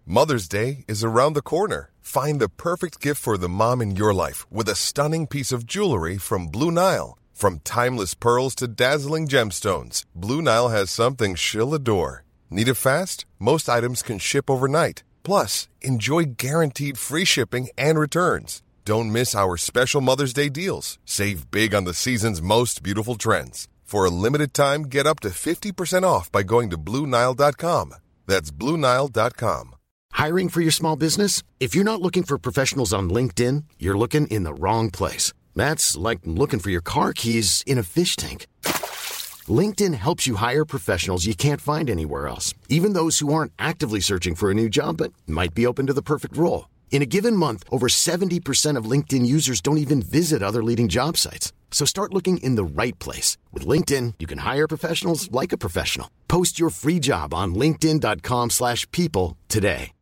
Mother's Day is around the corner. Find the perfect gift for the mom in your life with a stunning piece of jewelry from Blue Nile. From timeless pearls to dazzling gemstones, Blue Nile has something she'll adore. Need it fast? Most items can ship overnight. Plus, enjoy guaranteed free shipping and returns. Don't miss our special Mother's Day deals. Save big on the season's most beautiful trends. For a limited time, get up to 50% off by going to BlueNile.com. That's BlueNile.com. Hiring for your small business? If you're not looking for professionals on LinkedIn, you're looking in the wrong place. That's like looking for your car keys in a fish tank. LinkedIn helps you hire professionals you can't find anywhere else, even those who aren't actively searching for a new job but might be open to the perfect role. In a given month, over 70% of LinkedIn users don't even visit other leading job sites. So start looking in the right place. With LinkedIn, you can hire professionals like a professional. Post your free job on linkedin.com/people today.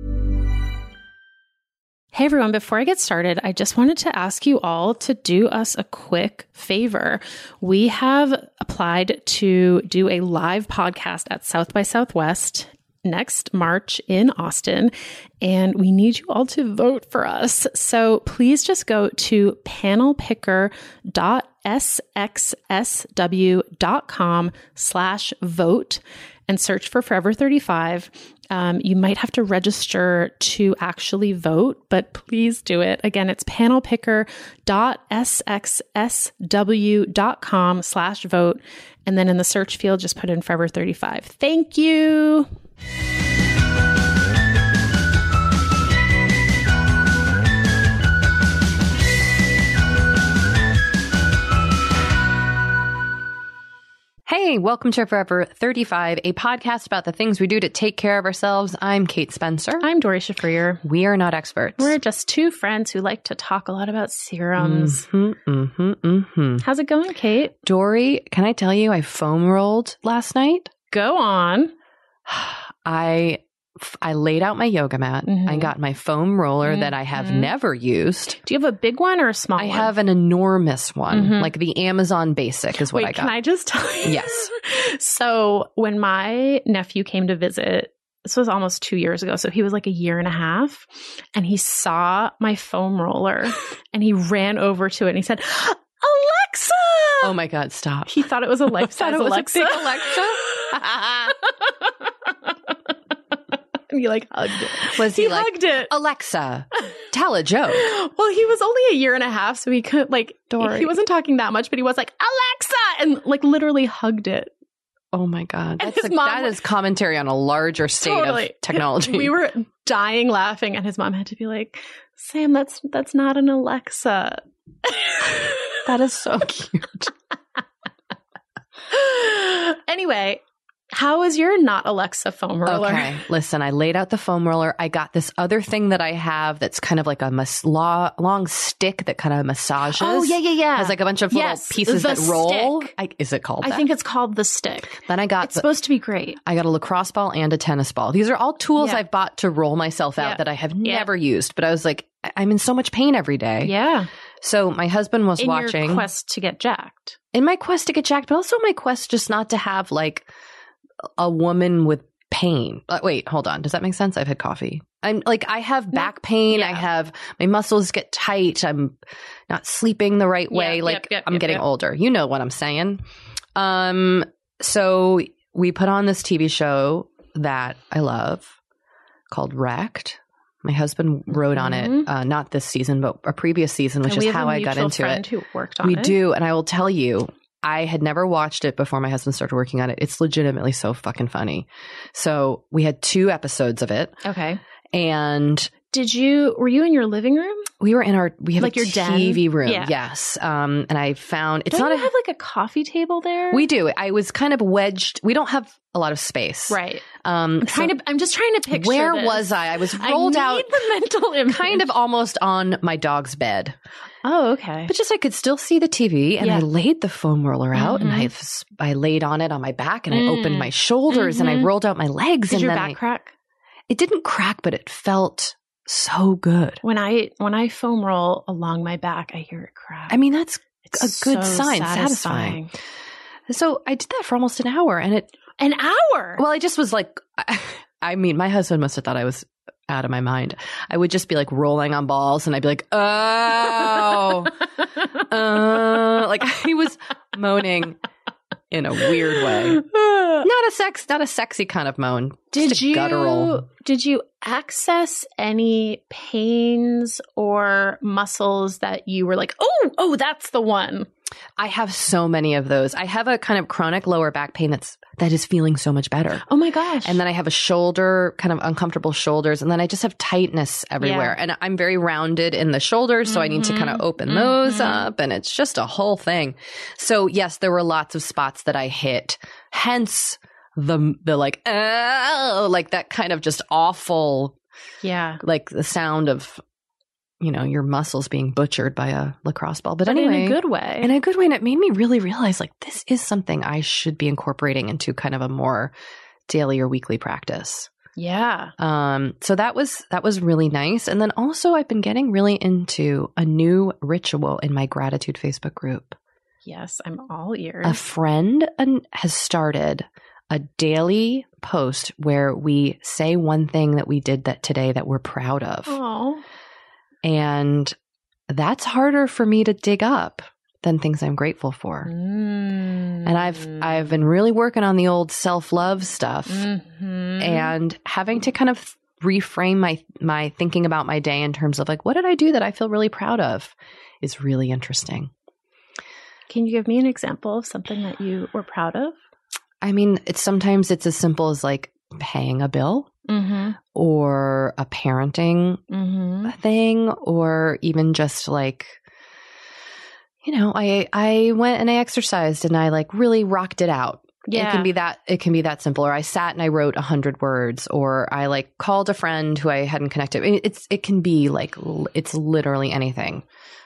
Hey everyone, before I get started, I just wanted to ask you all to do us a quick favor. We have applied to do a live podcast at South by Southwest next March in Austin, and we need you all to vote for us. So please just go to panelpicker.sxsw.com/vote and search for Forever 35. You might have to register to actually vote, but please do it. Again, it's panelpicker.sxsw.com/vote. And then in the search field, just put in Forever 35. Thank you. Hey, welcome to Forever 35, a podcast about the things we do to take care of ourselves. I'm Kate Spencer. I'm Dory Shafrir. We are not experts. We're just two friends who like to talk a lot about serums. How's it going, Kate? Dory, can I tell you I foam rolled last night? Go on. I laid out my yoga mat. Mm-hmm. I got my foam roller that I have never used. Do you have a big one or a small one? I have an enormous one, like the Amazon Basic is what I got. Can I just tell you? Yes. So when my nephew came to visit, this was almost 2 years ago, so he was like a year and a half, and he saw my foam roller and he ran over to it and he said, Alexa! Oh my God, stop. He thought it was a life-size Alexa. A big Alexa? And he like hugged it. He hugged it. Alexa, tell a joke. Well, he was only a year and a half, so he could Dory. He wasn't talking that much, but he was like, Alexa! And like literally hugged it. Oh my God. And his mom, that is commentary on a larger state of technology. We were dying laughing, and his mom had to be like, Sam, that's not an Alexa. That is so cute. Anyway, how is your not Alexa foam roller? Okay, listen, I laid out the foam roller. I got this other thing that I have that's kind of like a long stick that kind of massages. Oh, yeah. Has like a bunch of little pieces that roll. Is it called that? I think it's called the stick. Then it's supposed to be great. I got a lacrosse ball and a tennis ball. These are all tools I've bought to roll myself out that I have never used. But I was like, I'm in so much pain every day. Yeah. So my husband was watching. In your quest to get jacked. In my quest to get jacked, but also my quest just not to have like a woman with pain. Wait, hold on. Does that make sense? I've had coffee. I have back pain. Yeah. I have my muscles get tight. I'm not sleeping the right way. I'm getting older. You know what I'm saying? So we put on this TV show that I love called Wrecked. My husband wrote on it, not this season, but a previous season, which is how I got into it. Who worked on we it. do. And I will tell you, I had never watched it before my husband started working on it. It's legitimately so fucking funny. So we had 2 episodes of it. Okay. And were you in your living room? We have like your TV room. Yeah. Yes. And I found Don't you have like a coffee table there? We do. I was kind of wedged. We don't have a lot of space. Right. I'm just trying to picture where this. was I? I was rolled out the mental image. Kind of almost on my dog's bed. Oh, okay. But just I could still see the TV, and I laid the foam roller out, and I laid on it on my back, and I opened my shoulders, and I rolled out my legs. Did your back crack? It didn't crack, but it felt so good. When I foam roll along my back, I hear it crack. I mean, that's it's a good so sign, satisfying. So I did that for almost an hour, and an hour. Well, I just was like, I mean, my husband must have thought I was out of my mind. I would just be like rolling on balls and I'd be like, oh, like I was moaning in a weird way. Not a sexy kind of moan. Just guttural. Did you access any pains or muscles that you were like, oh, that's the one? I have so many of those. I have a kind of chronic lower back pain that is feeling so much better. Oh my gosh. And then I have a shoulder, kind of uncomfortable shoulders. And then I just have tightness everywhere. Yeah. And I'm very rounded in the shoulders. So I need to kind of open those up. And it's just a whole thing. So yes, there were lots of spots that I hit. Hence the like, like that kind of just awful. Yeah. Like the sound of, your muscles being butchered by a lacrosse ball. But anyway. In a good way. In a good way. And it made me really realize like this is something I should be incorporating into kind of a more daily or weekly practice. Yeah. So that was really nice. And then also I've been getting really into a new ritual in my gratitude Facebook group. Yes, I'm all ears. A friend has started a daily post where we say one thing that we did today that we're proud of. Oh. And that's harder for me to dig up than things I'm grateful for. And I've been really working on the old self-love stuff and having to kind of reframe my thinking about my day in terms of like, what did I do that I feel really proud of is really interesting. Can you give me an example of something that you were proud of? I mean, sometimes it's as simple as like paying a bill. Or a parenting thing, or even just like, I went and I exercised and I like really rocked it out. Yeah. It can be that simple. Or I sat and I wrote 100 words, or I like called a friend who I hadn't connected. I mean, it can be like, it's literally anything.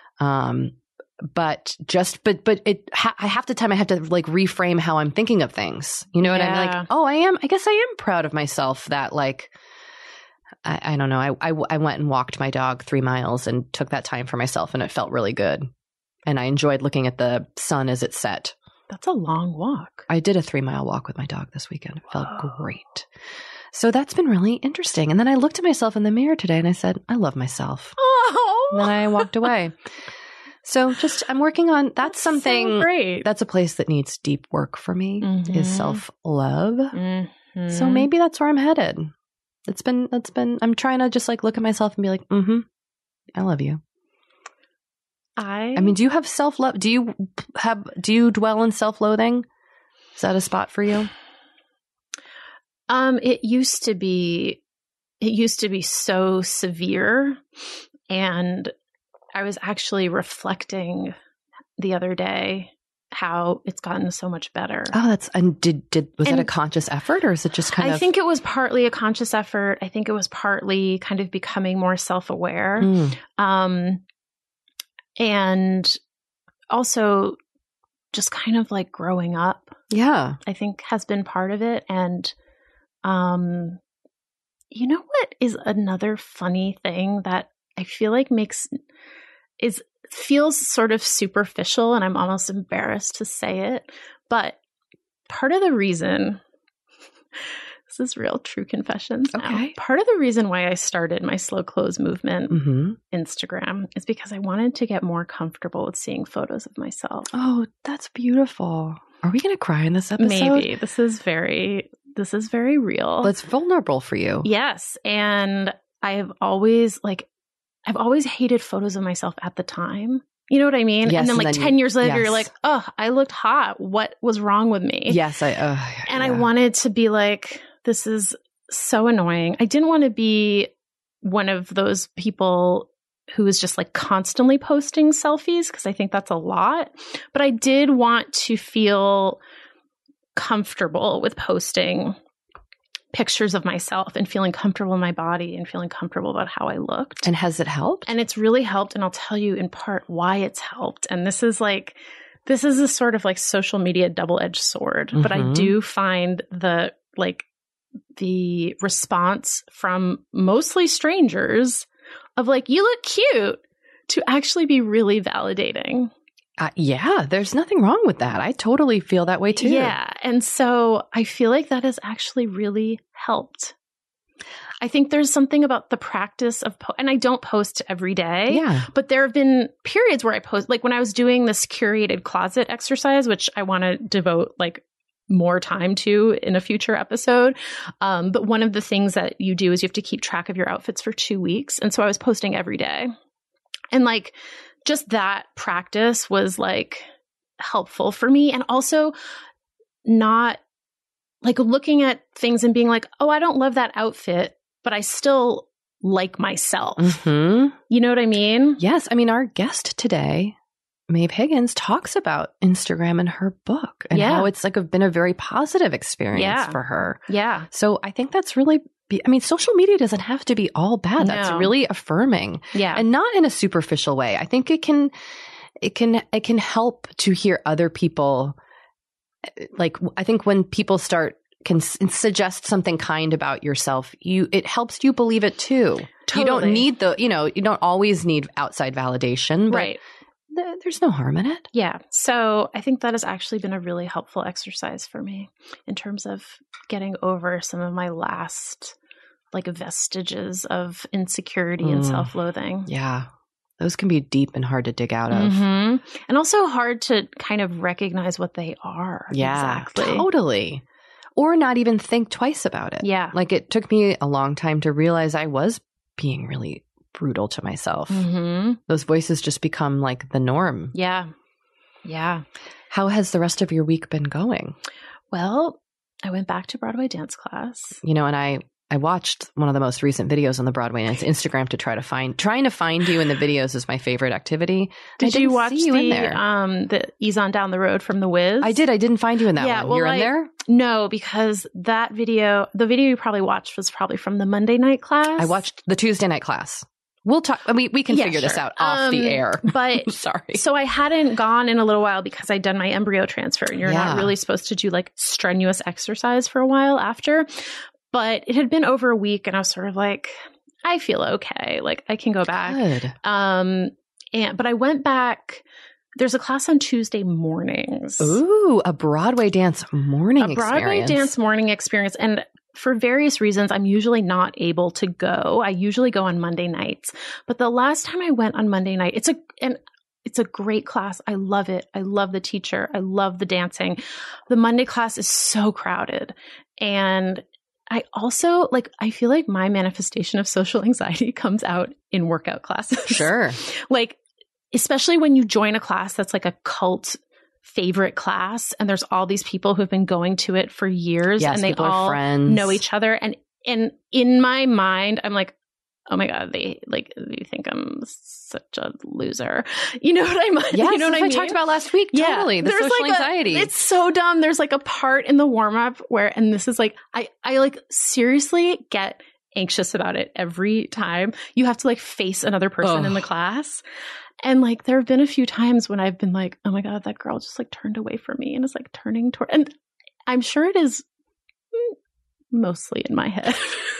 But half the time I have to like reframe how I'm thinking of things, and I'm like, I guess I am proud of myself that like, I don't know. I went and walked my dog 3 miles and took that time for myself and it felt really good. And I enjoyed looking at the sun as it set. That's a long walk. I did a 3-mile walk with my dog this weekend. It felt great. So that's been really interesting. And then I looked at myself in the mirror today and I said, I love myself. Oh. And then I walked away. So I'm working on, that's something, so great. That's a place that needs deep work for me is self-love. So maybe that's where I'm headed. I'm trying to just like look at myself and be like, I love you. I mean, do you have self-love? Do you dwell in self-loathing? Is that a spot for you? It used to be so severe, and I was actually reflecting the other day how it's gotten so much better. Oh, was that a conscious effort, or is it just kind of? I think it was partly a conscious effort. I think it was partly kind of becoming more self-aware. And also just kind of like growing up. Yeah. I think has been part of it. And, you know what is another funny thing that I feel like feels sort of superficial, and I'm almost embarrassed to say it, but part of the reason, this is real true confessions now. Okay. Part of the reason why I started my Slow Close Movement Instagram is because I wanted to get more comfortable with seeing photos of myself. Oh, that's beautiful. Are we going to cry in this episode? Maybe. This is very real. Well, it's vulnerable for you. Yes. And I've always hated photos of myself at the time. You know what I mean? Yes, and then 10 years later, you're like, oh, I looked hot. What was wrong with me? Yes. I wanted to be like, this is so annoying. I didn't want to be one of those people who is just like constantly posting selfies, because I think that's a lot. But I did want to feel comfortable with posting pictures of myself and feeling comfortable in my body and feeling comfortable about how I looked. And has it helped? And it's really helped. And I'll tell you in part why it's helped. And this is a sort of like social media double-edged sword. But I do find the response from mostly strangers of like, you look cute, to actually be really validating. Yeah, there's nothing wrong with that. I totally feel that way too. Yeah. And so I feel like that has actually really helped. I think there's something about the practice of, and I don't post every day, but there have been periods where I post, like when I was doing this curated closet exercise, which I want to devote like more time to in a future episode. But one of the things that you do is you have to keep track of your outfits for 2 weeks. And so I was posting every day. And like, just that practice was like helpful for me. And also not like looking at things and being like, oh, I don't love that outfit, but I still like myself. You know what I mean? Yes. I mean, our guest today, Maeve Higgins, talks about Instagram in her book and how it's like been a very positive experience for her. Yeah. So I think that's really, I mean, social media doesn't have to be all bad. That's really affirming. Yeah. And not in a superficial way. I think it can help to hear other people. Like, I think when people can suggest something kind about yourself, it helps you believe it too. Totally. You don't need you don't always need outside validation, but there's no harm in it. Yeah. So I think that has actually been a really helpful exercise for me in terms of getting over some of my last like vestiges of insecurity and self-loathing. Yeah. Those can be deep and hard to dig out of. And also hard to kind of recognize what they are. Yeah, exactly. Totally. Or not even think twice about it. Yeah. Like it took me a long time to realize I was being really brutal to myself. Those voices just become like the norm. Yeah. Yeah. How has the rest of your week been going? Well, I went back to Broadway dance class. You know, and I watched one of the most recent videos on the Broadway and Instagram to trying to find you in the videos is my favorite activity. Did you watch the Ease On Down the Road from The Wiz? I did. I didn't find you in that one. Well, you're in there? No, because the video you probably watched was probably from the Monday night class. I watched the Tuesday night class. We'll talk. We can figure this out off the air. But sorry. So I hadn't gone in a little while because I'd done my embryo transfer, and you're not really supposed to do like strenuous exercise for a while after. But it had been over a week and I was sort of like, I feel okay. Like I can go back. Good. But I went back. There's a class on Tuesday mornings. Ooh, a Broadway dance morning experience. A Broadway dance morning experience. And for various reasons, I'm usually not able to go. I usually go on Monday nights. But the last time I went on Monday night, it's a great class. I love it. I love the teacher. I love the dancing. The Monday class is so crowded. And I also I feel like my manifestation of social anxiety comes out in workout classes. Sure. Like, especially when you join a class that's like a cult favorite class and there's all these people who've been going to it for years and they all know each other. And in my mind, I'm like, oh my God, they think I'm such a loser. You know what I mean? Yes, you know what I mean? talked about last week. Totally. The social anxiety. It's so dumb. There's like a part in the warm up where, and this is like, I like seriously get anxious about it every time you have to like face another person in the class. And like, there have been a few times when I've been like, oh my God, that girl just like turned away from me and is like turning toward, and I'm sure it is mostly in my head.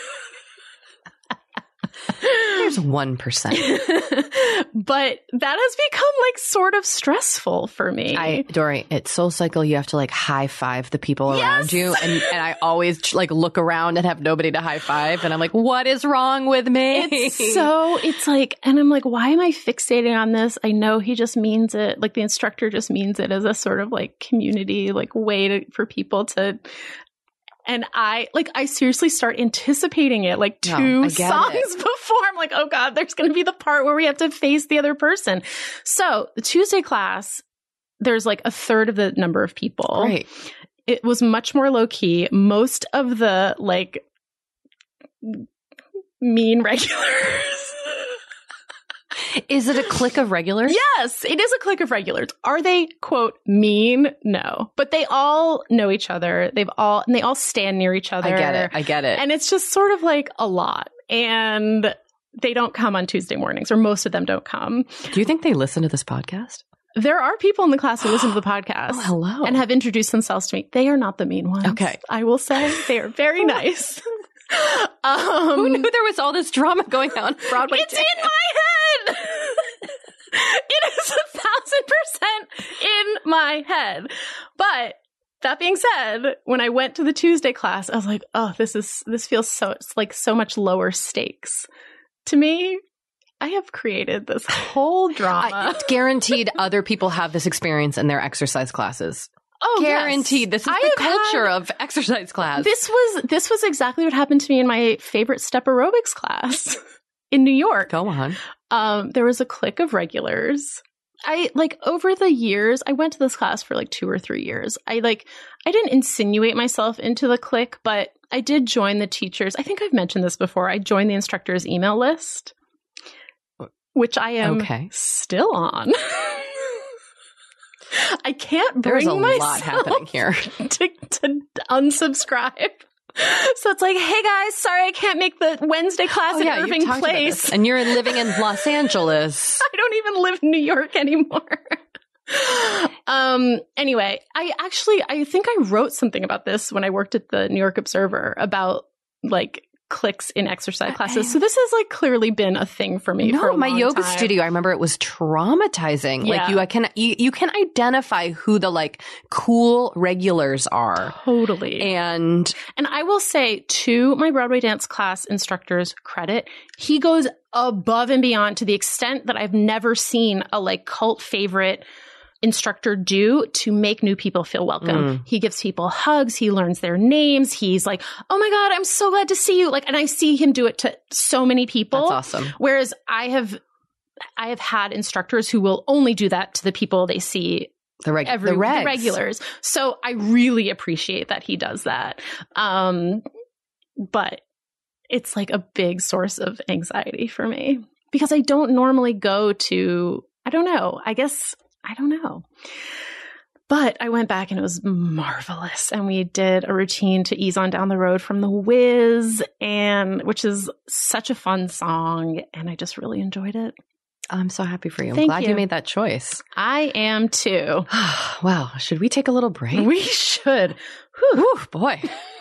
There's 1%. But that has become like sort of stressful for me. Dory, at SoulCycle, you have to like high five the people around you. And I always like look around and have nobody to high five. And I'm like, what is wrong with me? It's like, and I'm like, why am I fixating on this? I know he just means it. Like the instructor just means it as a sort of like community, like way for people to. And I seriously start anticipating it like 2 songs before. I'm like, oh God, there's going to be the part where we have to face the other person. So the Tuesday class, there's like a third of the number of people. Right. It was much more low key. Most of the like mean regulars. Is it a clique of regulars? Yes, it is a clique of regulars. Are they, quote, mean? No. But they all know each other. They all stand near each other. I get it. And it's just sort of like a lot. And they don't come on Tuesday mornings, or most of them don't come. Do you think they listen to this podcast? There are people in the class who listen to the podcast. Oh, hello. And have introduced themselves to me. They are not the mean ones. Okay. I will say they are very nice. Who knew there was all this drama going on Broadway? It's in my head. It is 1,000% in my head. But That being said, when I went to the Tuesday class, I was like, oh, this feels so much lower stakes. To me, I have created this whole drama. It's guaranteed other people have this experience in their exercise classes. Oh, guaranteed. Yes. This is the culture of exercise class. This was exactly what happened to me in my favorite step aerobics class in New York. Go on. There was a clique of regulars. Over the years, I went to this class for 2 or 3 years. I didn't insinuate myself into the clique, but I did join the teachers. I think I've mentioned this before. I joined the instructor's email list, which I am still on. I can't bring myself There's a lot happening here to unsubscribe. So it's like, hey guys, sorry I can't make the Wednesday class at Irving Place. And you're living in Los Angeles. I don't even live in New York anymore. Anyway, I think I wrote something about this when I worked at the New York Observer about cliques in exercise classes. So this has clearly been a thing for me for a long my yoga time. studio, I remember it was traumatizing. Yeah. You can identify who the cool regulars are. Totally. And I will say, to my Broadway dance class instructor's credit, he goes above and beyond to the extent that I've never seen a cult favorite instructor do to make new people feel welcome. He gives people hugs. He learns their names. He's like, oh my God, I'm so glad to see you. And I see him do it to so many people. That's awesome. Whereas I have had instructors who will only do that to the people they see the regulars. So I really appreciate that he does that. But it's a big source of anxiety for me because I don't normally go to, I don't know. But I went back and it was marvelous. And we did a routine to Ease On Down the Road from The Wiz, which is such a fun song. And I just really enjoyed it. I'm so happy for you. I'm Thank glad you. you made that choice. I am too. Wow. Should we take a little break? We should. Whew, boy.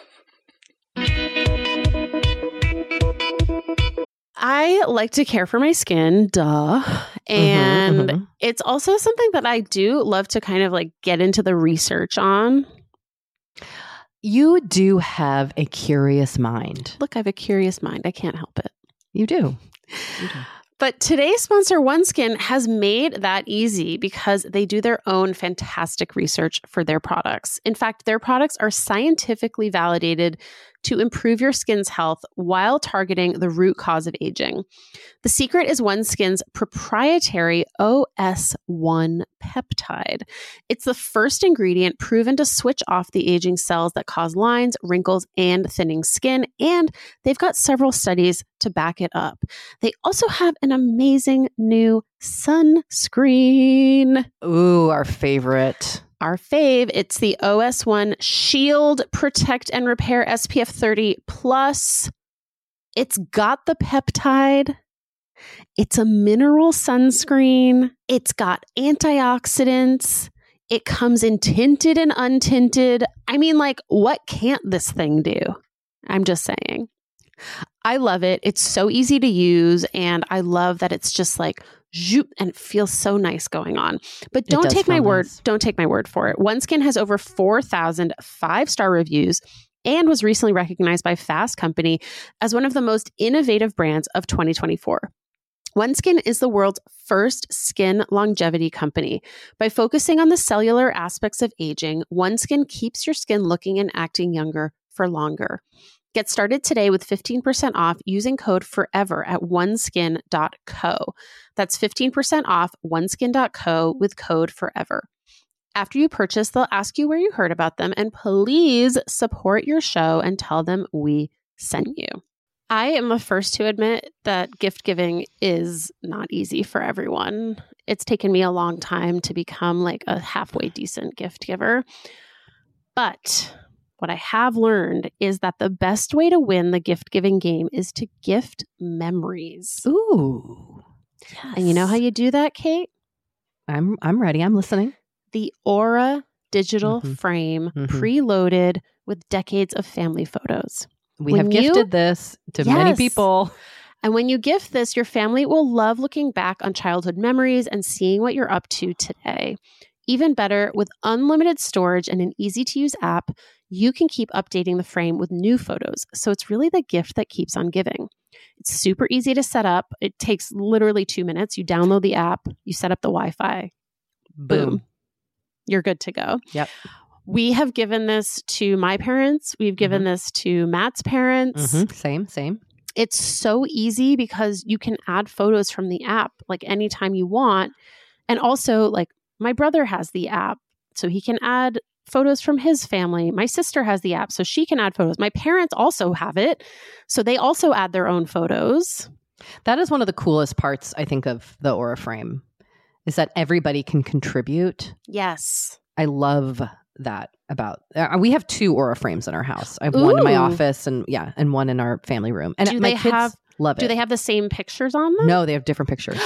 I like to care for my skin, duh. And it's also something that I do love to kind of get into the research on. You do have a curious mind. Look, I have a curious mind. I can't help it. You do. But today's sponsor, OneSkin, has made that easy because they do their own fantastic research for their products. In fact, their products are scientifically validated to improve your skin's health while targeting the root cause of aging. The secret is OneSkin's proprietary OS1 peptide. It's the first ingredient proven to switch off the aging cells that cause lines, wrinkles, and thinning skin, and they've got several studies to back it up. They also have an amazing new sunscreen. Ooh, our favorite. Our fave, it's the OS1 Shield Protect and Repair SPF 30 Plus. It's got the peptide. It's a mineral sunscreen. It's got antioxidants. It comes in tinted and untinted. I mean, what can't this thing do? I'm just saying. I love it. It's so easy to use. And I love that it's just zoop, and it feels so nice going on. But don't take my word. Don't take my word for it. OneSkin has over 4,000 5-star reviews and was recently recognized by Fast Company as one of the most innovative brands of 2024. OneSkin is the world's first skin longevity company. By focusing on the cellular aspects of aging, OneSkin keeps your skin looking and acting younger for longer. Get started today with 15% off using code FOREVER at oneskin.co. That's 15% off oneskin.co with code FOREVER. After you purchase, they'll ask you where you heard about them, and please support your show and tell them we sent you. I am the first to admit that gift giving is not easy for everyone. It's taken me a long time to become a halfway decent gift giver. But what I have learned is that the best way to win the gift-giving game is to gift memories. Ooh. Yes. And you know how you do that, Kate? I'm ready. I'm listening. The Aura digital frame preloaded with decades of family photos. We have gifted this to many people. And when you gift this, your family will love looking back on childhood memories and seeing what you're up to today. Even better, with unlimited storage and an easy-to-use app, you can keep updating the frame with new photos. So it's really the gift that keeps on giving. It's super easy to set up. It takes literally 2 minutes. You download the app, you set up the Wi-Fi. Boom. You're good to go. Yep. We have given this to my parents. We've given this to Matt's parents. Same. It's so easy because you can add photos from the app like anytime you want. And also, like, my brother has the app, so he can add photos from his family. My sister has the app, so she can add photos. My parents also have it, so they also add their own photos. That is one of the coolest parts, I think, of the Aura Frame, is that everybody can contribute. Yes. I love that about, we have 2 Aura Frames in our house. I have one in my office and one in our family room. And my kids love it. Do they have the same pictures on them? No, they have different pictures.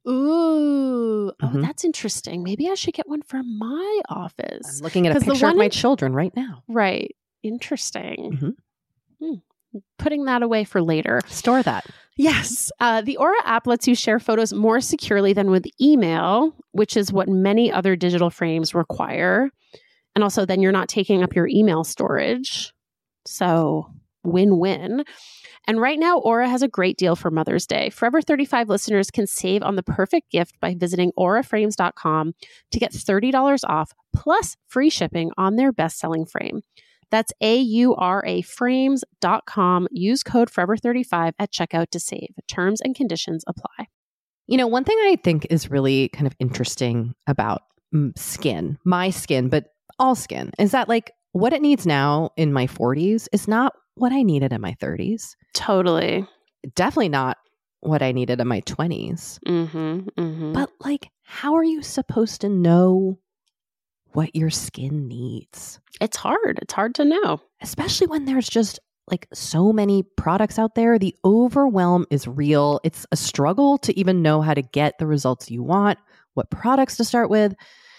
Ooh. Oh, that's interesting. Maybe I should get one for my office. I'm looking at a picture of my children right now. Right. Interesting. Putting that away for later. Store that. Yes. The Aura app lets you share photos more securely than with email, which is what many other digital frames require. And also then you're not taking up your email storage. So win-win. And right now, Aura has a great deal for Mother's Day. Forever 35 listeners can save on the perfect gift by visiting auraframes.com to get $30 off plus free shipping on their best-selling frame. That's auraframes.com. Use code Forever35 at checkout to save. Terms and conditions apply. You know, one thing I think is really kind of interesting about skin, my skin, but all skin, is that like what it needs now in my 40s is not what I needed in my 30s. Totally. Definitely not what I needed in my 20s. But like, how are you supposed to know what your skin needs? It's hard. It's hard to know. Especially when there's just like so many products out there. The overwhelm is real. It's a struggle to even know how to get the results you want, what products to start with.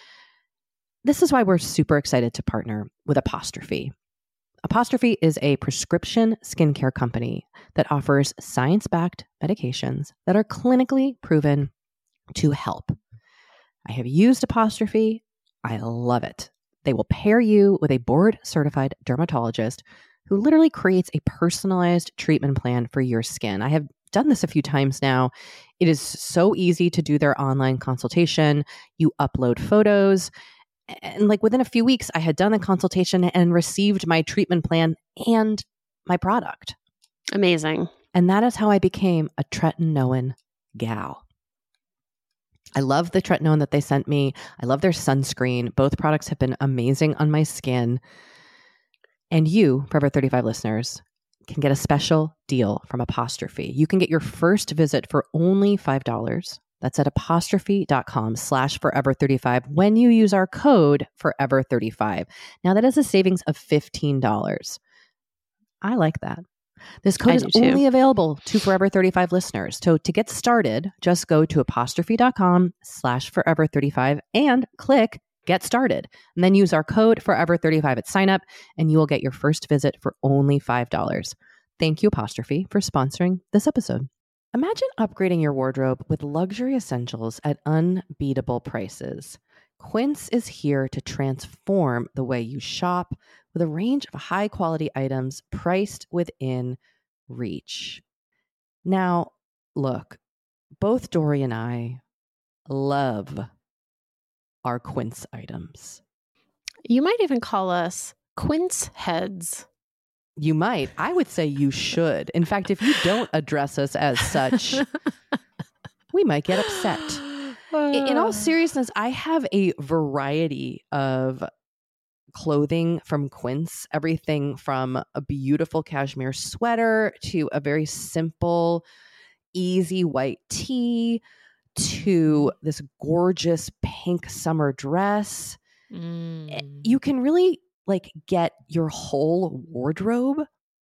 This is why we're super excited to partner with Apostrophe. Apostrophe is a prescription skincare company that offers science-backed medications that are clinically proven to help. I have used Apostrophe. I love it. They will pair you with a board-certified dermatologist who literally creates a personalized treatment plan for your skin. I have done this a few times now. It is so easy to do their online consultation. You upload photos. And like within a few weeks, I had done the consultation and received my treatment plan and my product. Amazing. And that is how I became a tretinoin gal. I love the tretinoin that they sent me. I love their sunscreen. Both products have been amazing on my skin. And you, Forever 35 listeners, can get a special deal from Apostrophe. You can get your first visit for only $5. That's at apostrophe.com/forever35 when you use our code forever35. Now that is a savings of $15. I like that. This code is only available to Forever 35 listeners. So to get started, just go to apostrophe.com/forever35 and click Get Started. And then use our code forever35 at sign up and you will get your first visit for only $5. Thank you, Apostrophe, for sponsoring this episode. Imagine upgrading your wardrobe with luxury essentials at unbeatable prices. Quince is here to transform the way you shop with a range of high-quality items priced within reach. Now, look, both Dory and I love our Quince items. You might even call us Quince heads. You might. I would say you should. In fact, if you don't address us as such, we might get upset. In all seriousness, I have a variety of clothing from Quince. Everything from a beautiful cashmere sweater to a very simple, easy white tee to this gorgeous pink summer dress. You can really get your whole wardrobe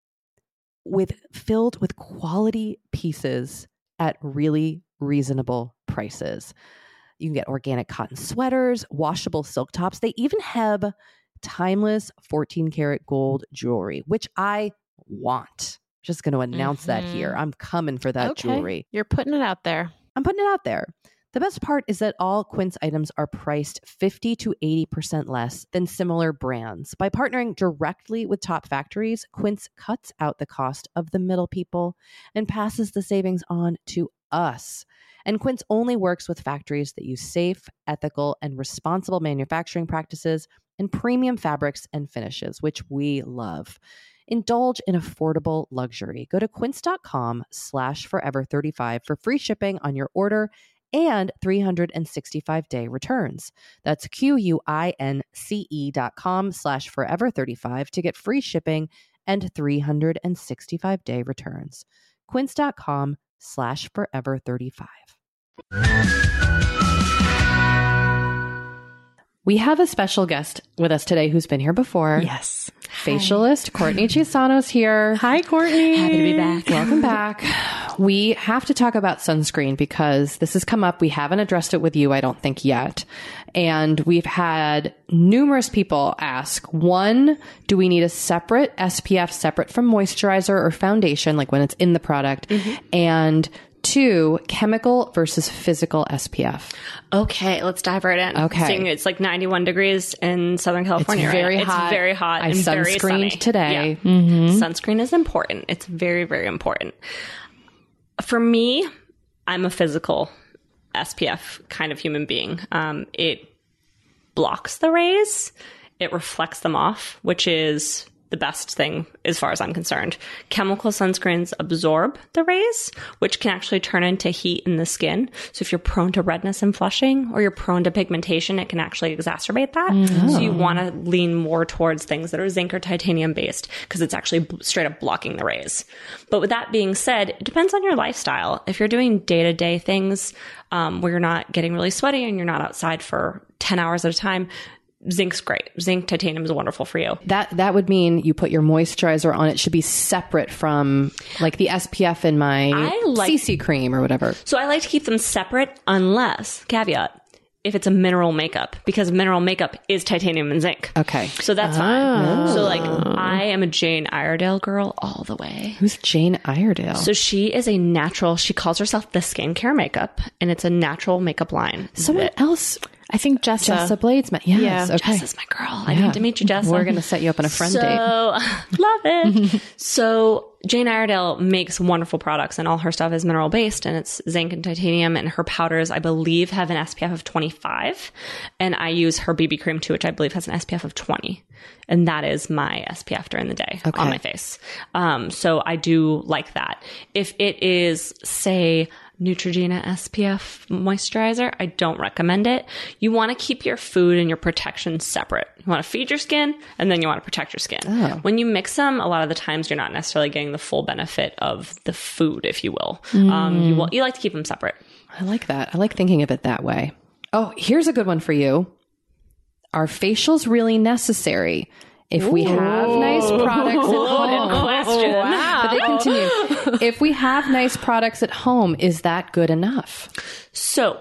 filled with quality pieces at really reasonable prices. You can get organic cotton sweaters, washable silk tops. They even have timeless 14 karat gold jewelry, which I want. Just going to announce that here. I'm coming for that jewelry. You're putting it out there. I'm putting it out there. The best part is that all Quince items are priced 50 to 80% less than similar brands. By partnering directly with top factories, Quince cuts out the cost of the middle people and passes the savings on to us. And Quince only works with factories that use safe, ethical, and responsible manufacturing practices and premium fabrics and finishes, which we love. Indulge in affordable luxury. Go to quince.com/forever35 for free shipping on your order and 365-day returns. That's QUINCE.com/forever35 to get free shipping and 365-day returns. Quince.com/forever35. We have a special guest with us today who's been here before. Yes. Facialist Courtney Chisano's here. Hi, Courtney. Happy to be back. Welcome back. We have to talk about sunscreen because this has come up. We haven't addressed it with you, I don't think, yet. And we've had numerous people ask, one, do we need a separate SPF separate from moisturizer or foundation, like when it's in the product? And two, chemical versus physical SPF. Okay, let's dive right in. Okay. Seeing it's like 91 degrees in Southern California. It's very right? hot. It's very hot I and very sunny. sunscreened today. Yeah. Sunscreen is important. It's very, very important. For me, I'm a physical SPF kind of human being. It blocks the rays. It reflects them off, which is the best thing as far as I'm concerned. Chemical sunscreens absorb the rays, which can actually turn into heat in the skin. So if you're prone to redness and flushing or you're prone to pigmentation, it can actually exacerbate that. So you want to lean more towards things that are zinc or titanium based because it's actually straight up blocking the rays. But with that being said, it depends on your lifestyle. If you're doing day-to-day things where you're not getting really sweaty and you're not outside for 10 hours at a time, zinc's great. Zinc titanium is wonderful for you. That would mean you put your moisturizer on. It should be separate from like the SPF in my CC cream or whatever. So I like to keep them separate unless, caveat, if it's a mineral makeup, because mineral makeup is titanium and zinc. Okay. So that's fine. So like I am a Jane Iredale girl all the way. Who's Jane Iredale? So she is a natural, she calls herself the skincare makeup, and it's a natural makeup line. Someone else. I think Jessa Bladesman. Yes. Yeah. Okay. Jess is my girl. I need to meet you, Jess. We're going to set you up on a friend date. Love it. So Jane Iredale makes wonderful products, and all her stuff is mineral based, and it's zinc and titanium, and her powders, I believe, have an SPF of 25. And I use her BB cream too, which I believe has an SPF of 20. And that is my SPF during the day on my face. So I do like that. If it is, say, Neutrogena SPF moisturizer, I don't recommend it. You want to keep your food and your protection separate. You want to feed your skin, and then you want to protect your skin. When you mix them, a lot of the times you're not necessarily getting the full benefit of the food, if you will. You like to keep them separate. I like that. I like thinking of it that way. Oh, here's a good one for you. Are facials really necessary? If we have nice products at home, Question. but they continue. If we have nice products at home, is that good enough? So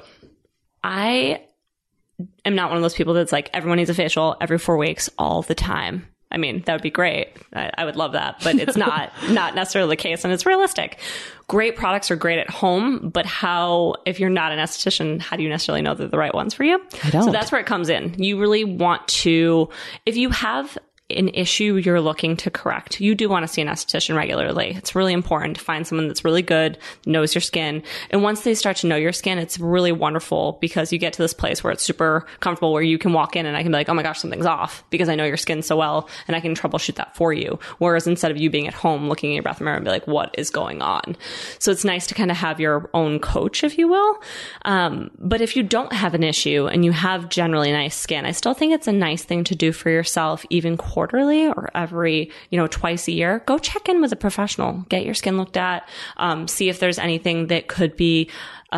I am not one of those people that's like, everyone needs a facial every 4 weeks all the time. I mean, that would be great. I would love that, but it's not necessarily the case, and it's realistic. Great products are great at home, but if you're not an esthetician, how do you necessarily know they're the right ones for you? I don't. So that's where it comes in. You really want to, if you have an issue you're looking to correct, you do want to see an esthetician regularly. It's really important to find someone that's really good, knows your skin. And once they start to know your skin, it's really wonderful because you get to this place where it's super comfortable, where you can walk in and I can be like, oh my gosh, something's off, because I know your skin so well and I can troubleshoot that for you. Whereas instead of you being at home looking in your bathroom mirror and be like, what is going on? So it's nice to kind of have your own coach, if you will. But if you don't have an issue and you have generally nice skin, I still think it's a nice thing to do for yourself, even quarterly or every, twice a year. Go check in with a professional, get your skin looked at, see if there's anything that could be,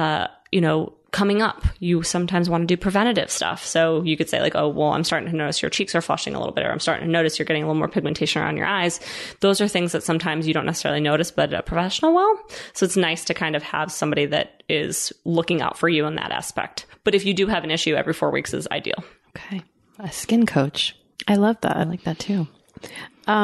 coming up. You sometimes want to do preventative stuff. So you could say like, oh, well, I'm starting to notice your cheeks are flushing a little bit, or I'm starting to notice you're getting a little more pigmentation around your eyes. Those are things that sometimes you don't necessarily notice, but a professional will. So it's nice to kind of have somebody that is looking out for you in that aspect. But if you do have an issue, every 4 weeks is ideal. Okay. A skin coach. I love that. I like that too.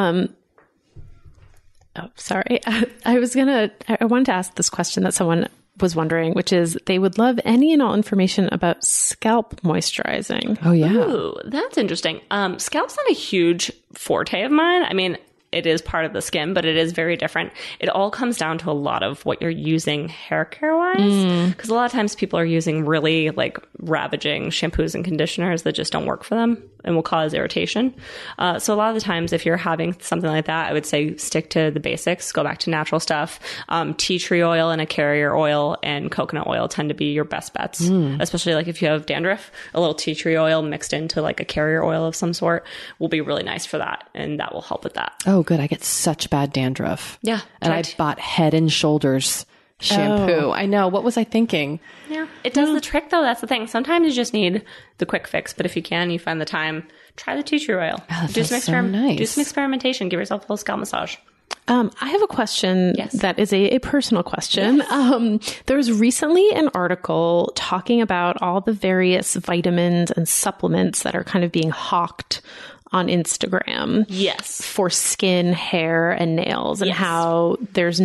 Oh, sorry. I wanted to ask this question that someone was wondering, which is they would love any and all information about scalp moisturizing. Oh, yeah. Ooh, that's interesting. Scalp's not a huge forte of mine. I mean, it is part of the skin, but it is very different. It all comes down to a lot of what you're using hair care wise. Because a lot of times people are using really like ravaging shampoos and conditioners that just don't work for them and will cause irritation. So a lot of the times if you're having something like that, I would say stick to the basics, go back to natural stuff. Tea tree oil and a carrier oil and coconut oil tend to be your best bets, especially like if you have dandruff, a little tea tree oil mixed into like a carrier oil of some sort will be really nice for that. And that will help with that. Oh, good. I get such bad dandruff. Yeah. And I bought Head and Shoulders shampoo. I know. What was I thinking? Yeah. It does the trick though. That's the thing. Sometimes you just need the quick fix, but if you can, you find the time, try the tea tree oil. Oh, do some nice. Do some experimentation. Give yourself a little scalp massage. I have a question that is a personal question. Yes. There was recently an article talking about all the various vitamins and supplements that are kind of being hawked on Instagram. Yes. For skin, hair, and nails, and Yes. how there's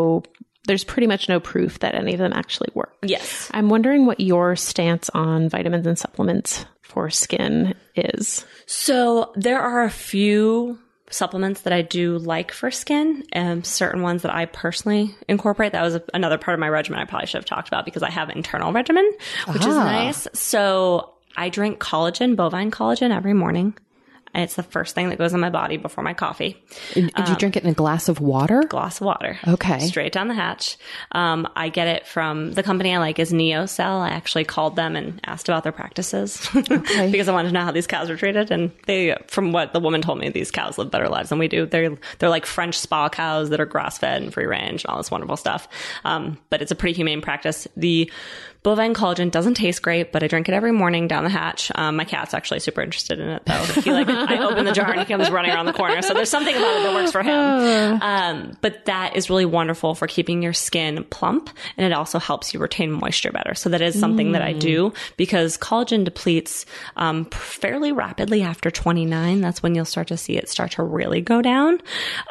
pretty much no proof that any of them actually work. Yes. I'm wondering what your stance on vitamins and supplements for skin is. So there are a few supplements that I do like for skin, and certain ones that I personally incorporate. That was another part of my regimen I probably should have talked about because I have an internal regimen, which is nice. So I drink collagen, bovine collagen every morning. And it's the first thing that goes in my body before my coffee. Did you drink it in a glass of water? Glass of water. Okay. Straight down the hatch. I get it from the company I like is NeoCell. I actually called them and asked about their practices because I wanted to know how these cows were treated. And they, from what the woman told me, these cows live better lives than we do. They're like French spa cows that are grass fed and free range and all this wonderful stuff. But it's a pretty humane practice. The bovine collagen doesn't taste great, but I drink it every morning down the hatch. My cat's actually super interested in it though. I open the jar and he comes running around the corner. So there's something about it that works for him. But that is really wonderful for keeping your skin plump. And it also helps you retain moisture better. So that is something that I do because collagen depletes fairly rapidly after 29. That's when you'll start to see it start to really go down.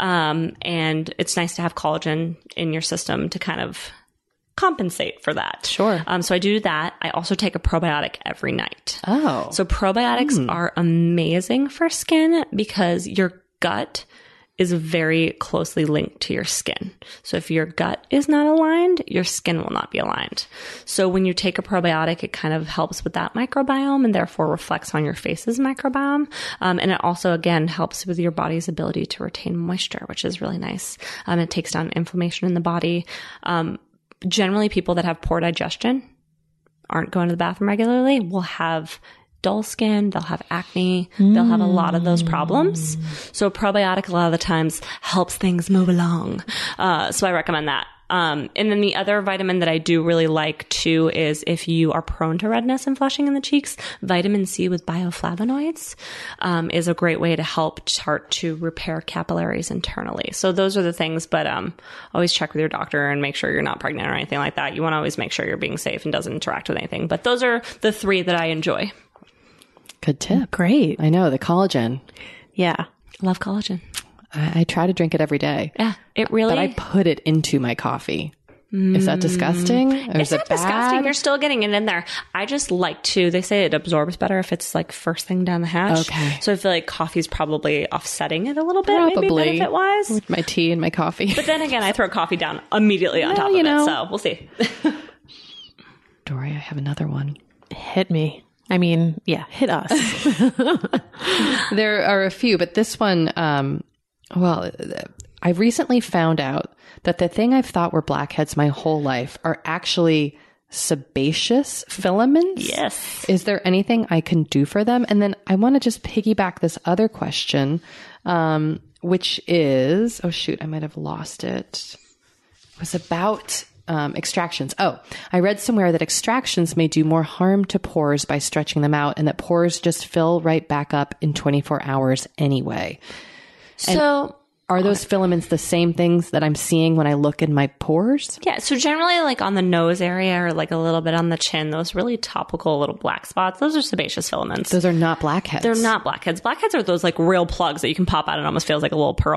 And it's nice to have collagen in your system to kind of compensate for that. Sure. So I do that. I also take a probiotic every night. Oh. So probiotics are amazing for skin because your gut is very closely linked to your skin. So if your gut is not aligned, your skin will not be aligned. So when you take a probiotic, it kind of helps with that microbiome and therefore reflects on your face's microbiome. And it also, again, helps with your body's ability to retain moisture, which is really nice. It takes down inflammation in the body. Generally, people that have poor digestion, aren't going to the bathroom regularly, will have dull skin, they'll have acne, they'll have a lot of those problems. So probiotic a lot of the times helps things move along. So I recommend that. And then the other vitamin that I do really like too is if you are prone to redness and flushing in the cheeks, vitamin C with bioflavonoids is a great way to help start to repair capillaries internally. So those are the things, but always check with your doctor and make sure you're not pregnant or anything like that. You want to always make sure you're being safe and doesn't interact with anything. But those are the three that I enjoy. Good tip. Great. I know, the collagen. Yeah. Love collagen. I try to drink it every day. Yeah, it really... But I put it into my coffee. Is that disgusting? Or It's is it not bad? disgusting. You're still getting it in there. I just like to, they say it absorbs better if it's like first thing down the hatch. Okay. So I feel like coffee's probably offsetting it a little bit, Probably. maybe benefit-wise. With my tea and my coffee. But then again, I throw coffee down immediately on top of it. So we'll see. Dory, I have another one. Hit me. I mean, yeah, hit us. There are a few, but this one, I recently found out that the thing I've thought were blackheads my whole life are actually sebaceous filaments. Yes. Is there anything I can do for them? And then I want to just piggyback this other question, which is, oh shoot, I might have lost it. It was about extractions. Oh, I read somewhere that extractions may do more harm to pores by stretching them out and that pores just fill right back up in 24 hours anyway. So... Are those filaments the same things that I'm seeing when I look in my pores? Yeah, so generally like on the nose area or like a little bit on the chin, those really topical little black spots, those are sebaceous filaments. Those are not blackheads. They're not blackheads. Blackheads are those like real plugs that you can pop out and it almost feels like a little pearl.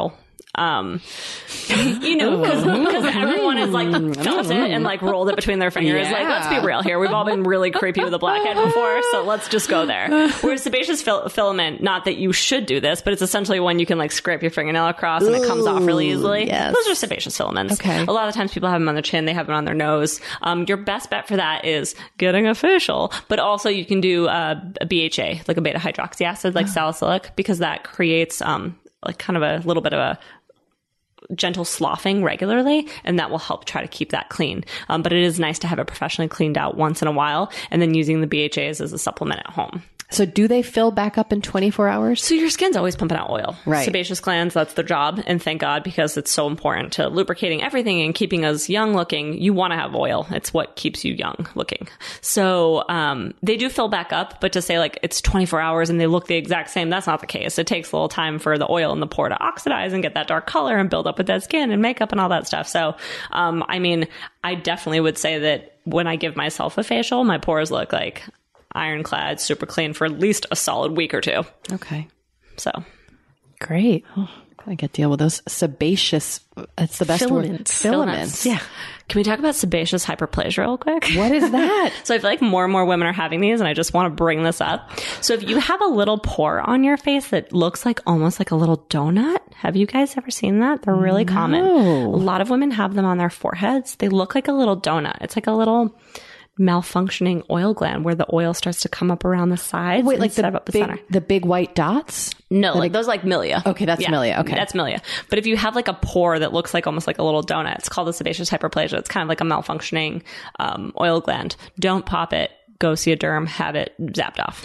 You know, because everyone has like felt it and like rolled it between their fingers. Yeah. Like, let's be real here. We've all been really creepy with a blackhead before, so let's just go there. Whereas sebaceous filament, not that you should do this, but it's essentially when you can like scrape your fingernail across and it comes off really easily. Yes. Those are sebaceous filaments. Okay. A lot of times people have them on their chin, they have them on their nose. Your best bet for that is getting a facial, but also you can do a BHA, like a beta hydroxy acid, like salicylic, because that creates like kind of a little bit of a gentle sloughing regularly, and that will help try to keep that clean. But it is nice to have it professionally cleaned out once in a while, and then using the BHAs as a supplement at home. So do they fill back up in 24 hours? So your skin's always pumping out oil. Right. Sebaceous glands, that's their job. And thank God, because it's so important to lubricating everything and keeping us young looking. You want to have oil. It's what keeps you young looking. So they do fill back up, but to say like it's 24 hours and they look the exact same, that's not the case. It takes a little time for the oil in the pore to oxidize and get that dark color and build up with dead skin and makeup and all that stuff. So, I mean, I definitely would say that when I give myself a facial, my pores look like ironclad, super clean for at least a solid week or two. Okay. So Great. I get deal with those sebaceous. It's the best word. Filaments. Yeah. Can we talk about sebaceous hyperplasia real quick? What is that? So I feel like more and more women are having these, and I just want to bring this up. So if you have a little pore on your face that looks like almost like a little donut, have you guys ever seen that? They're really common. A lot of women have them on their foreheads. They look like a little donut. It's like a little malfunctioning oil gland where the oil starts to come up around the sides. Wait, like up the center. the big white dots? No, like those like milia. Okay, that's milia. Okay. That's milia. But if you have like a pore that looks like almost like a little donut, it's called a sebaceous hyperplasia. It's kind of like a malfunctioning oil gland. Don't pop it. Go see a derm. Have it zapped off.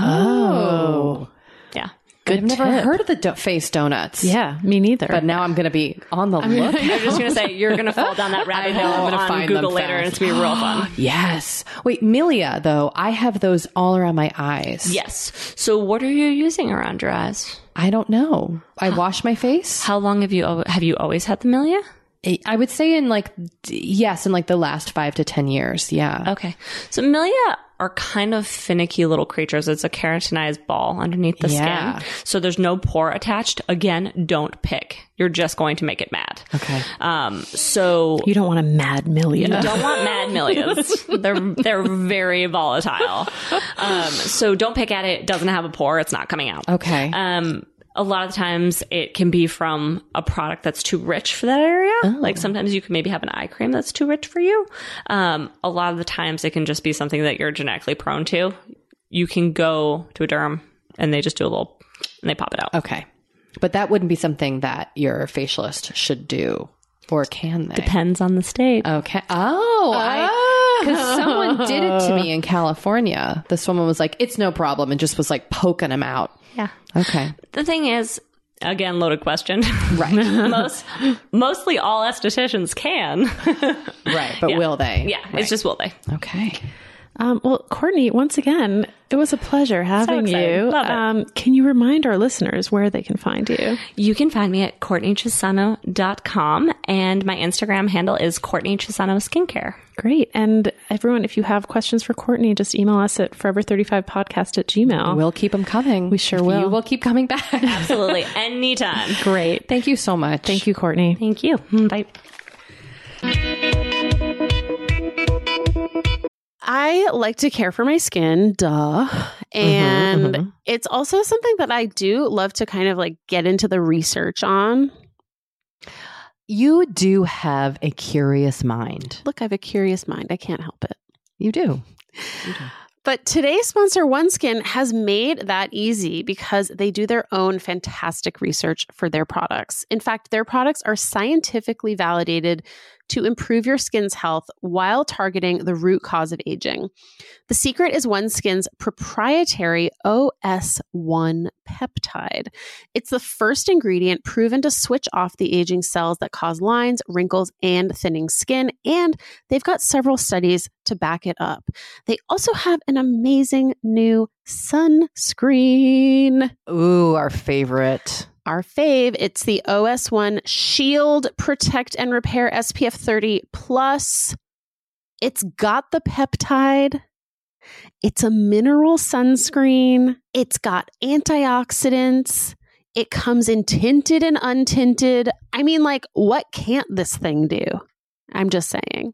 Oh. Yeah. I've never heard of the face donuts. Yeah, me neither. But now I'm going to be on the look. I'm just going to say you're going to fall down that rabbit hole I'm gonna on find Google them later, and fast. it's going to be real fun. Yes. Wait, milia, though, I have those all around my eyes. Yes. So what are you using around your eyes? I don't know. I wash my face. How long have you always had the milia? I would say in like the last 5 to 10 years. Yeah. Okay. So milia are kind of finicky little creatures. It's a keratinized ball underneath the Yeah. skin. So there's no pore attached. Again, don't pick. You're just going to make it mad. Okay. So you don't want a mad milia. you don't want mad milias. They're very volatile. So don't pick at it. It doesn't have a pore. It's not coming out. Okay. A lot of the times it can be from a product that's too rich for that area. Like sometimes you can maybe have an eye cream that's too rich for you. A lot of the times it can just be something that you're genetically prone to. You can go to a derm and they just do a little, and they pop it out. Okay. But that wouldn't be something that your facialist should do, or can they? Depends on the state. Okay. Because someone did it to me in California. This woman was like, it's no problem, and just was like poking him out. Yeah. Okay. The thing is, again, loaded question. Right. Mostly all estheticians can. Right. But will they? Yeah. Right. It's just will they. Okay. Well, Courtney, once again, it was a pleasure having excited. you. Love it. Can you remind our listeners where they can find you? You can find me at CourtneyChisano.com, and my Instagram handle is Courtney Chisano Skincare. Great. And everyone, if you have questions for Courtney, just email us at forever35podcast@gmail.com. We'll keep them coming. We sure will. You will keep coming back. Absolutely. Anytime. Great. Thank you so much. Thank you, Courtney. Thank you. Bye. I like to care for my skin, duh. And it's also something that I do love to kind of like get into the research on. You do have a curious mind. Look, I have a curious mind. I can't help it. You do. But today's sponsor, OneSkin, has made that easy because they do their own fantastic research for their products. In fact, their products are scientifically validated to improve your skin's health while targeting the root cause of aging. The secret is OneSkin's proprietary OS1 peptide. It's the first ingredient proven to switch off the aging cells that cause lines, wrinkles, and thinning skin, and they've got several studies to back it up. They also have an amazing new sunscreen. Ooh, our favorite. Our fave, it's the OS1 Shield Protect and Repair SPF 30 Plus. It's got the peptide. It's a mineral sunscreen. It's got antioxidants. It comes in tinted and untinted. I mean, like, what can't this thing do? I'm just saying.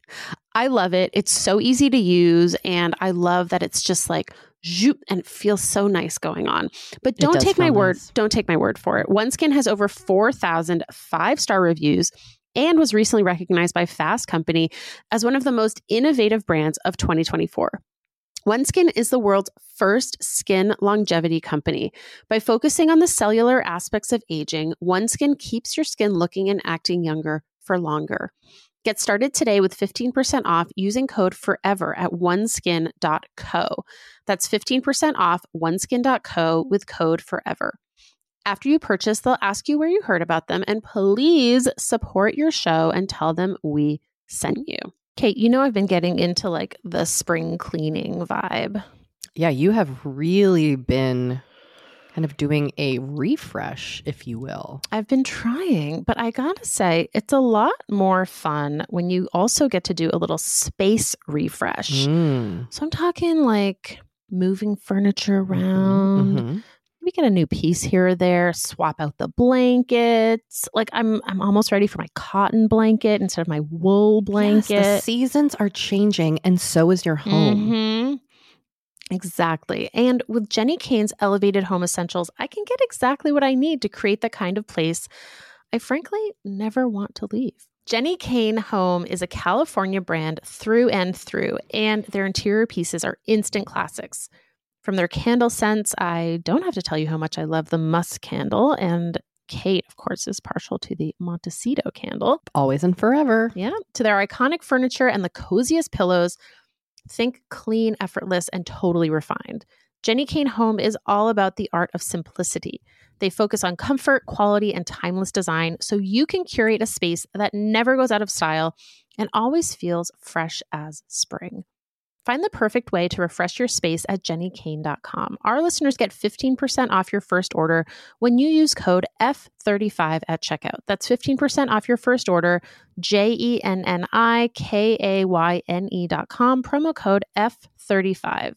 I love it. It's so easy to use. And I love that it's just like, zoop, and it feels so nice going on. But don't take my word. Don't take my word for it. OneSkin has over 4,000 5-star reviews and was recently recognized by Fast Company as one of the most innovative brands of 2024. OneSkin is the world's first skin longevity company. By focusing on the cellular aspects of aging, OneSkin keeps your skin looking and acting younger for longer. Get started today with 15% off using code FOREVER at oneskin.co. That's 15% off oneskin.co with code FOREVER. After you purchase, they'll ask you where you heard about them, and please support your show and tell them we sent you. Kate, you know I've been getting into like the spring cleaning vibe. Yeah, you have really been kind of doing a refresh, if you will. I've been trying, but I gotta say, it's a lot more fun when you also get to do a little space refresh. So I'm talking like moving furniture around, maybe get a new piece here or there, swap out the blankets. Like I'm almost ready for my cotton blanket instead of my wool blanket. Yes, the seasons are changing, and so is your home. Exactly. And with Jenni Kayne's Elevated Home Essentials, I can get exactly what I need to create the kind of place I frankly never want to leave. Jenni Kayne Home is a California brand through and through, and their interior pieces are instant classics. From their candle scents, I don't have to tell you how much I love the musk candle, and Kate, of course, is partial to the Montecito candle. Always and forever. Yeah. To their iconic furniture and the coziest pillows. Think clean, effortless, and totally refined. Jenni Kayne Home is all about the art of simplicity. They focus on comfort, quality, and timeless design so you can curate a space that never goes out of style and always feels fresh as spring. Find the perfect way to refresh your space at jennikayne.com. Our listeners get 15% off your first order when you use code F35 at checkout. That's 15% off your first order, JENNIKAYNE.com, promo code F35.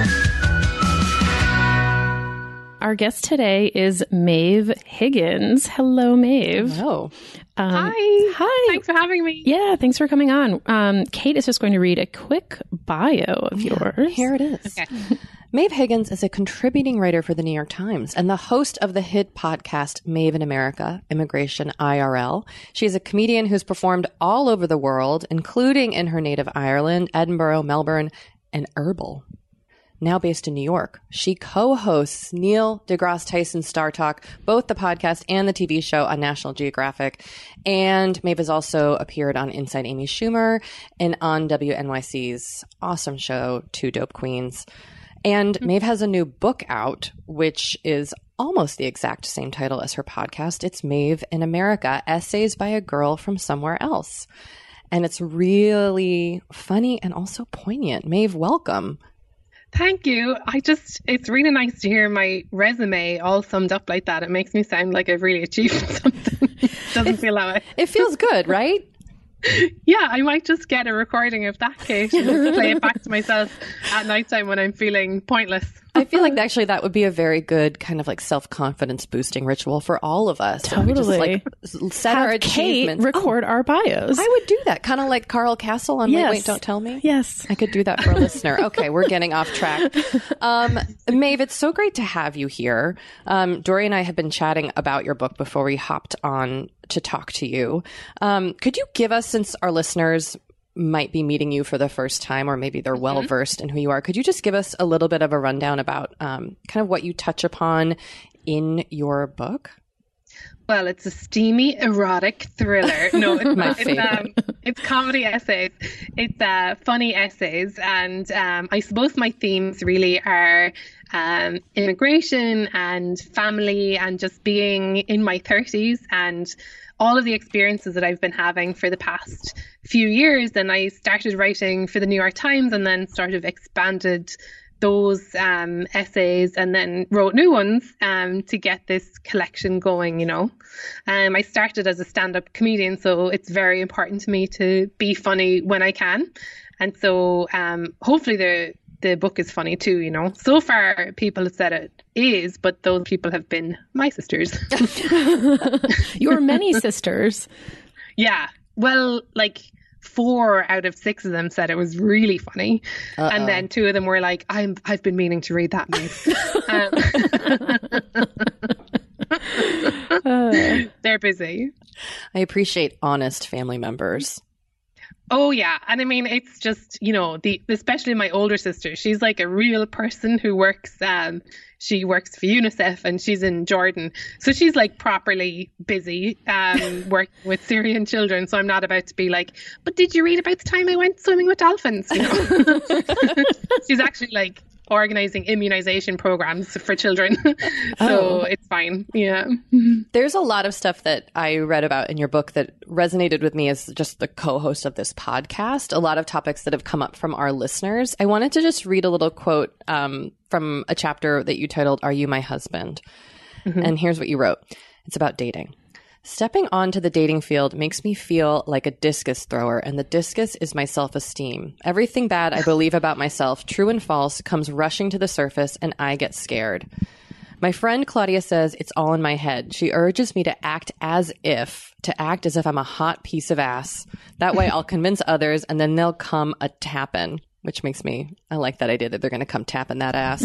Our guest today is Maeve Higgins. Hello, Maeve. Hello. Hi. Thanks for having me. Yeah, thanks for coming on. Kate is just going to read a quick bio of yours. Here it is. Okay. Maeve Higgins is a contributing writer for the New York Times and the host of the hit podcast Maeve in America, Immigration IRL. She is a comedian who's performed all over the world, including in her native Ireland, Edinburgh, Melbourne, and Erbil. Now based in New York, she co-hosts Neil deGrasse Tyson's Star Talk, both the podcast and the TV show on National Geographic. And Maeve has also appeared on Inside Amy Schumer and on WNYC's awesome show, Two Dope Queens. And Maeve has a new book out, which is almost the exact same title as her podcast. It's Maeve in America, Essays by a Girl from Somewhere Else. And it's really funny and also poignant. Maeve, welcome. Thank you. It's really nice to hear my resume all summed up like that. It makes me sound like I've really achieved something. Doesn't feel that way. It feels good, right? Yeah, I might just get a recording of that, Kate, and play it back to myself at nighttime when I'm feeling pointless. I feel like actually that would be a very good kind of like self-confidence boosting ritual for all of us. Totally. Just like set our achievements. Kate record our bios. I would do that. Kind of like Carl Castle on Wait, Don't Tell Me. Yes. I could do that for a listener. Okay, we're getting off track. Maeve, it's so great to have you here. Dory and I have been chatting about your book before we hopped on to talk to you. Could you give us, since our listeners might be meeting you for the first time, or maybe they're well versed in who you are, could you just give us a little bit of a rundown about kind of what you touch upon in your book? Well, it's a steamy, erotic thriller. No, it's my favorite. It's comedy essays. It's funny essays. And I suppose my themes really are immigration and family and just being in my 30s and all of the experiences that I've been having for the past few years. And I started writing for the New York Times and then sort of expanded those essays and then wrote new ones to get this collection going, you know. I started as a stand-up comedian, so it's very important to me to be funny when I can. And so hopefully the book is funny too, you know. So far, people have said it is, but those people have been my sisters. Your many sisters. Yeah. Well, like 4 out of 6 of them said it was really funny. And then 2 of them were like, I've been meaning to read that, mate. They're busy. I appreciate honest family members. Oh yeah. And I mean, it's just, you know, especially my older sister, she's like a real person who works, she works for UNICEF and she's in Jordan. So she's like properly busy, working with Syrian children. So I'm not about to be like, but did you read about the time I went swimming with dolphins? You know? She's actually like organizing immunization programs for children. So it's fine. Yeah. There's a lot of stuff that I read about in your book that resonated with me as just the co-host of this podcast. A lot of topics that have come up from our listeners. I wanted to just read a little quote from a chapter that you titled, Are You My Husband? And here's what you wrote. It's about dating. Stepping onto the dating field makes me feel like a discus thrower, and the discus is my self-esteem. Everything bad I believe about myself, true and false, comes rushing to the surface, and I get scared. My friend Claudia says it's all in my head. She urges me to act as if I'm a hot piece of ass. That way I'll convince others, and then they'll come a tappin'. Which makes I like that idea that they're going to come tapping that ass.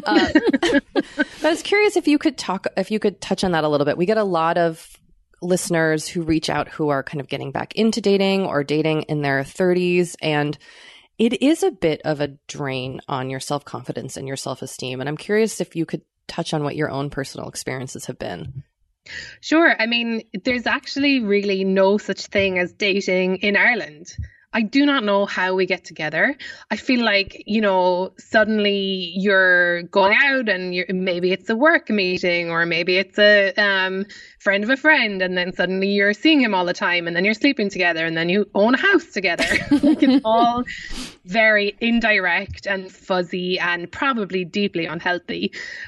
But I was curious if you could touch on that a little bit. We get a lot of listeners who reach out who are kind of getting back into dating or dating in their 30s. And it is a bit of a drain on your self-confidence and your self-esteem. And I'm curious if you could touch on what your own personal experiences have been. Sure. I mean, there's actually really no such thing as dating in Ireland. I do not know how we get together. I feel like, you know, suddenly you're going out and maybe it's a work meeting or maybe it's a friend of a friend, and then suddenly you're seeing him all the time, and then you're sleeping together, and then you own a house together. Like, it's all very indirect and fuzzy and probably deeply unhealthy.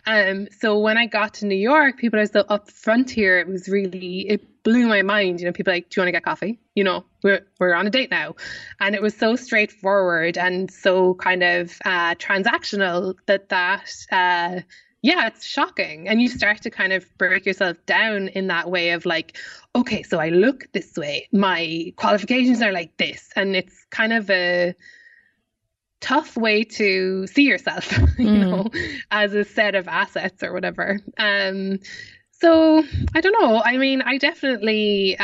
So when I got to New York, people are so upfront here. It blew my mind. You know, people are like, do you want to get coffee? You know, we're on a date now. And it was so straightforward and so kind of transactional that it's shocking. And you start to kind of break yourself down in that way of like, okay, so I look this way, my qualifications are like this. And it's kind of a tough way to see yourself, you know, as a set of assets or whatever. So I don't know. I mean, I definitely,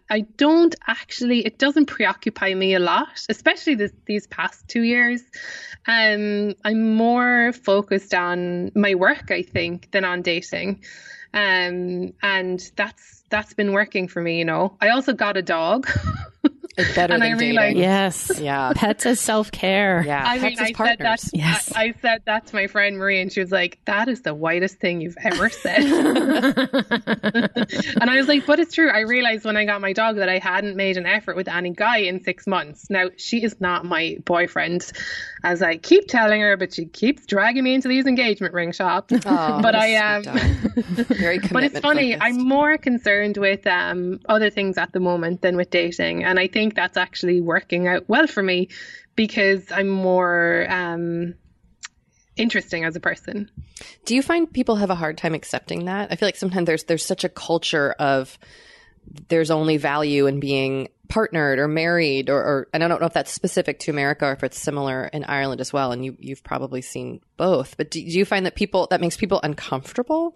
it doesn't preoccupy me a lot, especially these past 2 years. I'm more focused on my work, I think, than on dating. And that's been working for me, you know. I also got a dog. It's better than dating. Yes. Yeah. Pets as self-care. Yeah. I mean, I said that to my friend Marie, and she was like, that is the whitest thing you've ever said. And I was like, but it's true. I realized when I got my dog that I hadn't made an effort with any guy in 6 months. Now, she is not my boyfriend, as I keep telling her, but she keeps dragging me into these engagement ring shops. Oh, but I am. Very commitment But it's funny. focused. I'm more concerned with other things at the moment than with dating. And I think that's actually working out well for me because I'm more interesting as a person. Do you find people have a hard time accepting that? I feel like sometimes there's such a culture of there's only value in being partnered or married, or I don't know if that's specific to America or if it's similar in Ireland as well. And you've probably seen both. But do you find that makes people uncomfortable?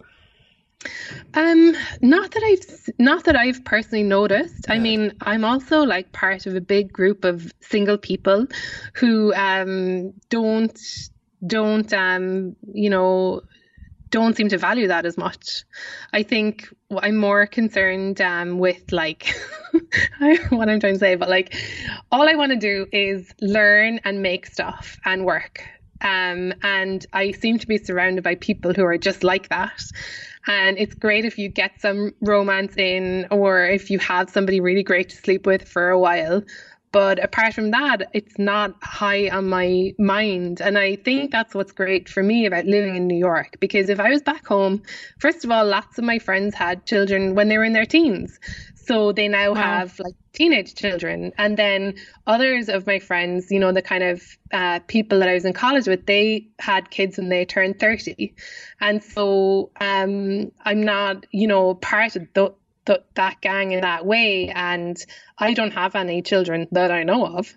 Not that I've personally noticed. I mean, I'm also like part of a big group of single people who don't seem to value that as much. I think I'm more concerned with like what I'm trying to say, but like all I want to do is learn and make stuff and work. And I seem to be surrounded by people who are just like that. And it's great if you get some romance in, or if you have somebody really great to sleep with for a while. But apart from that, it's not high on my mind. And I think that's what's great for me about living in New York. Because if I was back home, first of all, lots of my friends had children when they were in their teens. So they now have like teenage children. And then others of my friends, you know, the kind of people that I was in college with, they had kids when they turned 30. And so I'm not, you know, part of that gang in that way, and I don't have any children that I know of.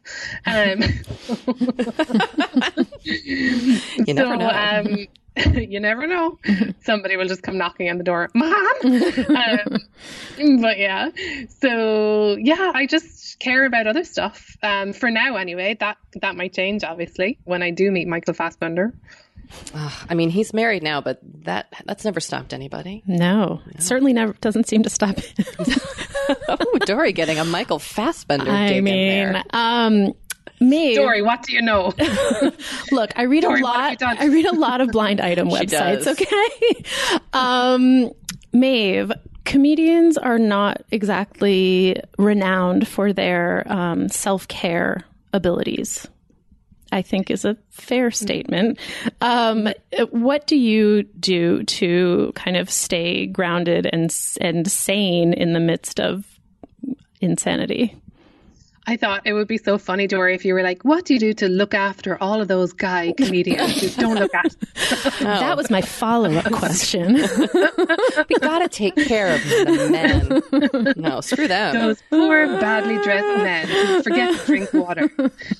You never know. You never know. Somebody will just come knocking on the door, Mom. But yeah, so yeah, I just care about other stuff for now. Anyway, that might change obviously when I do meet Michael Fassbender. I mean, he's married now, but that's never stopped anybody. No, it certainly never doesn't seem to stop him. Oh, Dory getting a Michael Fassbender dig in there. Maeve, Dory, what do you know? Look, I read Dory, a lot. I read a lot of blind item websites. Okay, Maeve, comedians are not exactly renowned for their self-care abilities, I think is a fair statement. What do you do to kind of stay grounded and sane in the midst of insanity? I thought it would be so funny, Dory, if you were like, what do you do to look after all of those guy comedians who don't look after That was my follow-up question. We got to take care of the men. No, screw them. Those poor, badly dressed men who forget to drink water.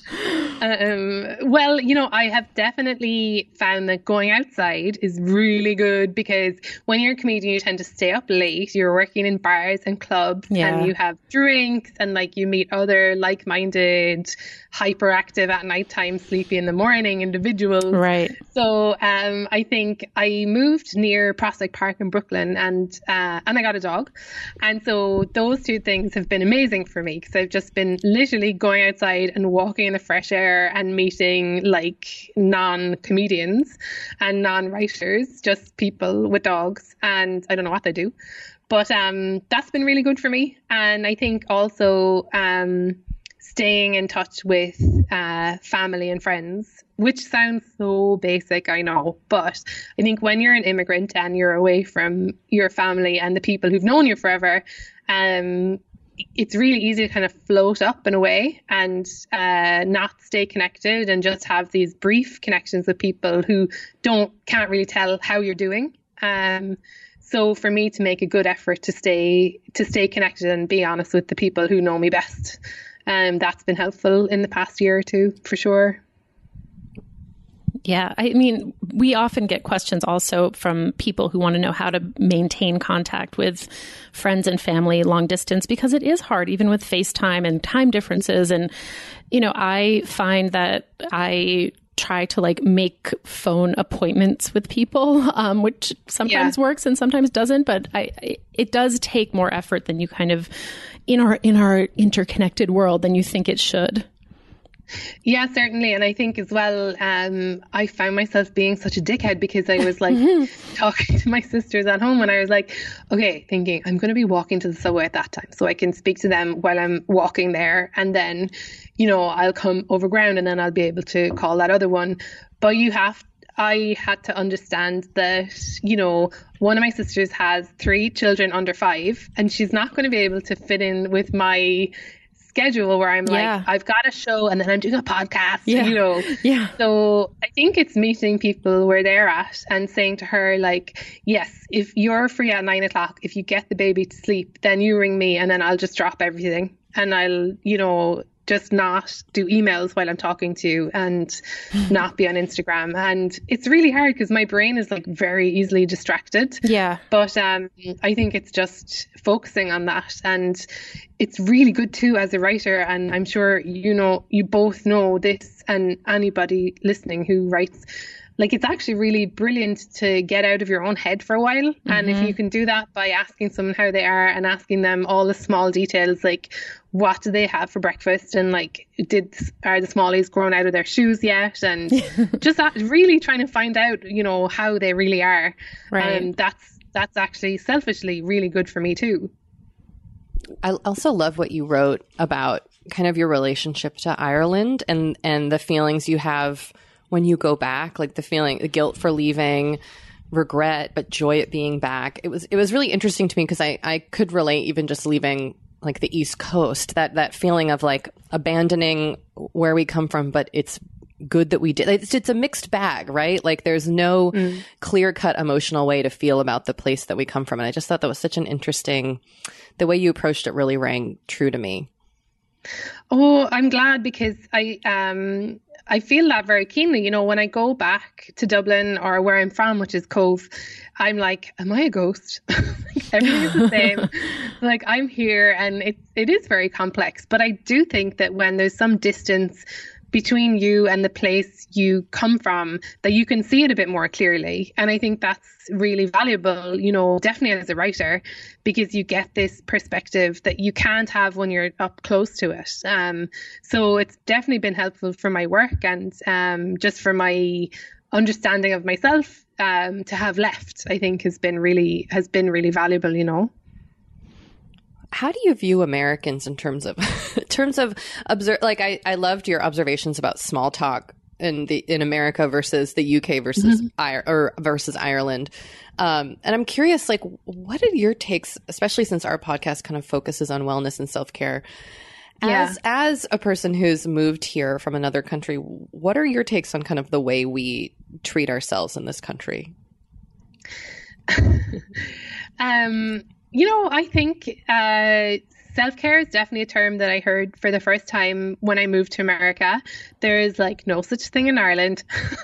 Well, you know, I have definitely found that going outside is really good, because when you're a comedian, you tend to stay up late. You're working in bars and clubs, and you have drinks, and like you meet other like-minded, hyperactive at nighttime, sleepy in the morning individuals. Right. So I think I moved near Prospect Park in Brooklyn, and I got a dog. And so those two things have been amazing for me, because I've just been literally going outside and walking in the fresh air and meeting like non-comedians and non-writers, just people with dogs, and I don't know what they do. But that's been really good for me. And I think also staying in touch with family and friends, which sounds so basic, I know. But I think when you're an immigrant and you're away from your family and the people who've known you forever, it's really easy to kind of float up and away and not stay connected, and just have these brief connections with people who can't really tell how you're doing. So for me to make a good effort to stay connected and be honest with the people who know me best, that's been helpful in the past year or two, for sure. Yeah, I mean, we often get questions also from people who want to know how to maintain contact with friends and family long distance, because it is hard, even with FaceTime and time differences. And, you know, I find that I try to like make phone appointments with people, which sometimes works and sometimes doesn't. But it does take more effort than you kind of in our interconnected world than you think it should. Yeah, certainly. And I think as well, I found myself being such a dickhead, because I was like talking to my sisters at home, and I was like, okay, thinking I'm going to be walking to the subway at that time, so I can speak to them while I'm walking there. And then, you know, I'll come overground, and then I'll be able to call that other one. But I had to understand that, you know, one of my sisters has 3 children under 5, and she's not going to be able to fit in with my schedule where I'm like, I've got a show and then I'm doing a podcast, you know. Yeah. So I think it's meeting people where they're at and saying to her, like, yes, if you're free at 9 o'clock, if you get the baby to sleep, then you ring me, and then I'll just drop everything, and I'll, you know, just not do emails while I'm talking to you, and not be on Instagram. And it's really hard because my brain is like very easily distracted. Yeah. But I think it's just focusing on that. And it's really good too as a writer. And I'm sure, you know, you both know this, and anybody listening who writes, like, it's actually really brilliant to get out of your own head for a while. And if you can do that by asking someone how they are, and asking them all the small details, like, what do they have for breakfast? And like, are the smallies grown out of their shoes yet? And just really trying to find out, you know, how they really are. Right. And that's actually selfishly really good for me too. I also love what you wrote about kind of your relationship to Ireland, and the feelings you have when you go back, like the guilt for leaving, regret, but joy at being back. It was really interesting to me because I could relate even just leaving like the East Coast, that feeling of like abandoning where we come from, but it's good that we did. It's a mixed bag, right? Like there's no clear-cut emotional way to feel about the place that we come from. And I just thought that was such an interesting, the way you approached it really rang true to me. Oh, I'm glad, because I feel that very keenly. You know, when I go back to Dublin or where I'm from, which is Cove, I'm like, am I a ghost? Like, everything is the same. Like, I'm here, and it is very complex. But I do think that when there's some distance between you and the place you come from, that you can see it a bit more clearly. And I think that's really valuable, you know, definitely as a writer, because you get this perspective that you can't have when you're up close to it. So it's definitely been helpful for my work and just for my understanding of myself, to have left, I think has been really valuable, you know. How do you view Americans in terms of like I loved your observations about small talk in America versus the UK versus versus Ireland. And I'm curious, like, what are your takes, especially since our podcast kind of focuses on wellness and self-care? As a person who's moved here from another country, what are your takes on kind of the way we treat ourselves in this country? You know, I think self-care is definitely a term that I heard for the first time when I moved to America. There is like no such thing in Ireland.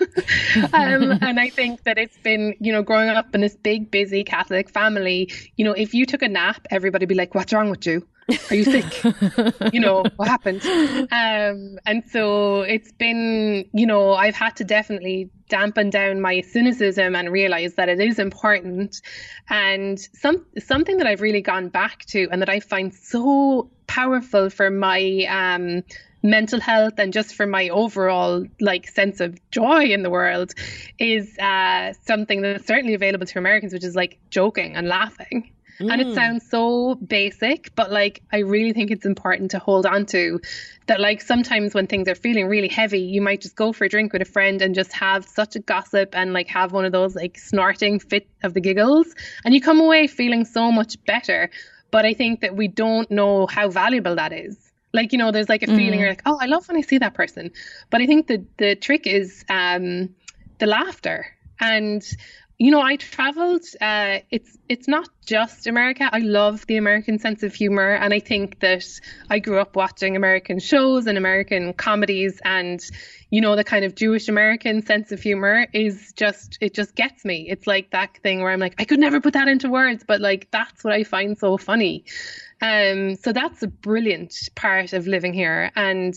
And I think that it's been, you know, growing up in this big, busy Catholic family, you know, if you took a nap, everybody would be like, what's wrong with you? Are you sick? You know, what happened? And so it's been, you know, I've had to definitely dampen down my cynicism and realize that it is important. And something that I've really gone back to and that I find so powerful for my mental health and just for my overall like sense of joy in the world is something that's certainly available to Americans, which is like joking and laughing. And it sounds so basic, but like I really think it's important to hold on to that. Like sometimes when things are feeling really heavy, you might just go for a drink with a friend and just have such a gossip and like have one of those like snorting fit of the giggles, and you come away feeling so much better. But I think that we don't know how valuable that is. Like, you know, there's like a feeling you're like, oh, I love when I see that person. But I think the trick is the laughter. And you know, I traveled, it's not just America. I love the American sense of humor. And I think that I grew up watching American shows and American comedies, and, you know, the kind of Jewish American sense of humor is just, it just gets me. It's like that thing where I'm like, I could never put that into words, but like, that's what I find so funny. So that's a brilliant part of living here. And,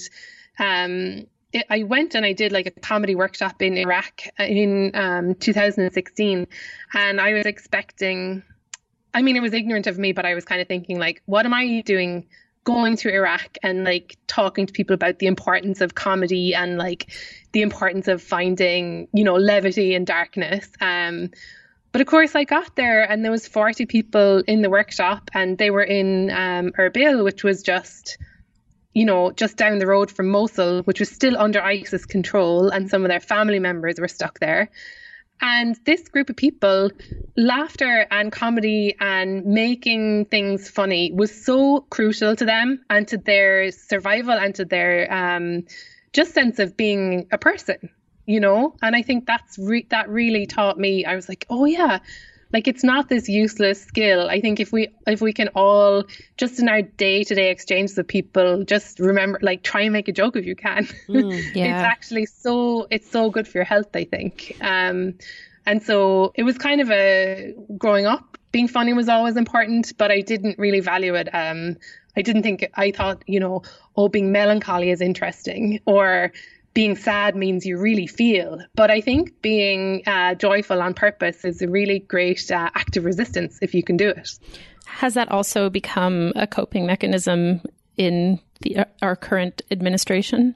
I went and I did like a comedy workshop in Iraq in 2016, and I was expecting, I mean, it was ignorant of me, but I was kind of thinking like, what am I doing going to Iraq and like talking to people about the importance of comedy and like the importance of finding, you know, levity in darkness. But of course I got there and there was 40 people in the workshop, and they were in Erbil, which was just, you know, just down the road from Mosul, which was still under ISIS control, and some of their family members were stuck there. And this group of people, laughter and comedy and making things funny was so crucial to them and to their survival and to their just sense of being a person, you know. And I think that really taught me. I was like, oh yeah, like it's not this useless skill. I think if we can all just in our day-to-day exchanges with people, just remember, like, try and make a joke if you can. It's actually it's so good for your health, I think. And so it was kind of growing up, being funny was always important, but I didn't really value it. I thought, you know, being melancholy is interesting, or being sad means you really feel. But I think being joyful on purpose is a really great act of resistance if you can do it. Has that also become a coping mechanism in our current administration?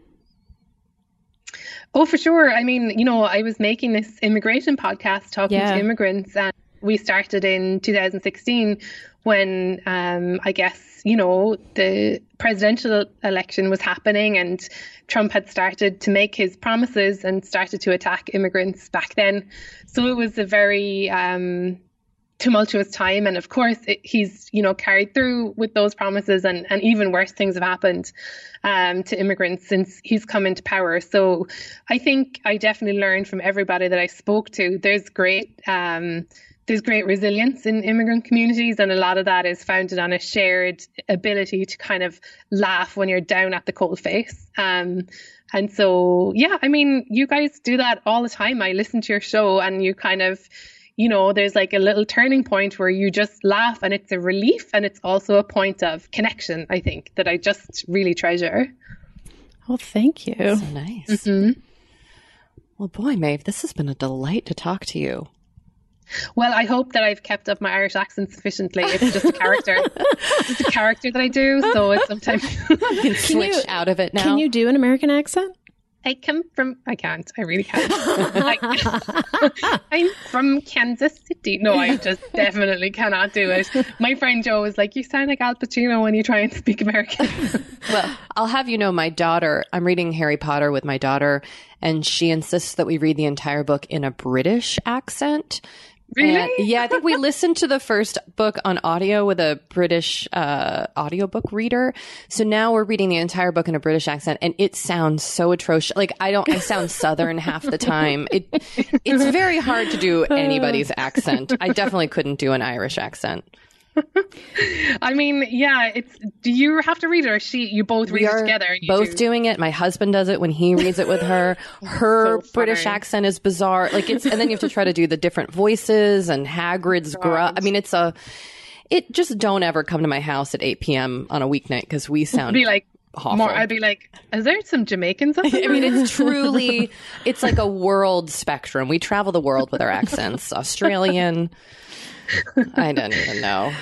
Oh, for sure. I mean, you know, I was making this immigration podcast talking to immigrants, and we started in 2016 when I guess, you know, the presidential election was happening and Trump had started to make his promises and started to attack immigrants back then. So it was a very tumultuous time. And of course, he's, you know, carried through with those promises, and even worse things have happened to immigrants since he's come into power. So I think I definitely learned from everybody that I spoke to. There's great resilience in immigrant communities, and a lot of that is founded on a shared ability to kind of laugh when you're down at the cold face. And so, yeah, I mean, you guys do that all the time. I listen to your show and you kind of, you know, there's like a little turning point where you just laugh, and it's a relief, and it's also a point of connection, I think, that I just really treasure. Well, thank you. That's so nice. Mm-hmm. Well, boy, Maeve, this has been a delight to talk to you. Well, I hope that I've kept up my Irish accent sufficiently. It's just a character. It's just a character that I do. So it's sometimes You can switch out of it now. Can you do an American accent? I can't. I really can't. I'm from Kansas City. No, I just definitely cannot do it. My friend Joe was like, you sound like Al Pacino when you try and speak American. Well, I'll have you know, my daughter, I'm reading Harry Potter with my daughter, and she insists that we read the entire book in a British accent. Really? And, yeah, I think we listened to the first book on audio with a British audiobook reader. So now we're reading the entire book in a British accent, and it sounds so atrocious. Like I sound Southern half the time. It's very hard to do anybody's accent. I definitely couldn't do an Irish accent. I mean, yeah, do you have to read it, or you both read it together? And both doing it. My husband does it when he reads it with her. Her so British accent is bizarre. Like and then you have to try to do the different voices and Hagrid's grunt. I mean, just don't ever come to my house at 8 p.m. on a weeknight because we sound awful. I'd be like, is there some Jamaicans up there? I mean, it's like a world spectrum. We travel the world with our accents. Australian. I don't even know.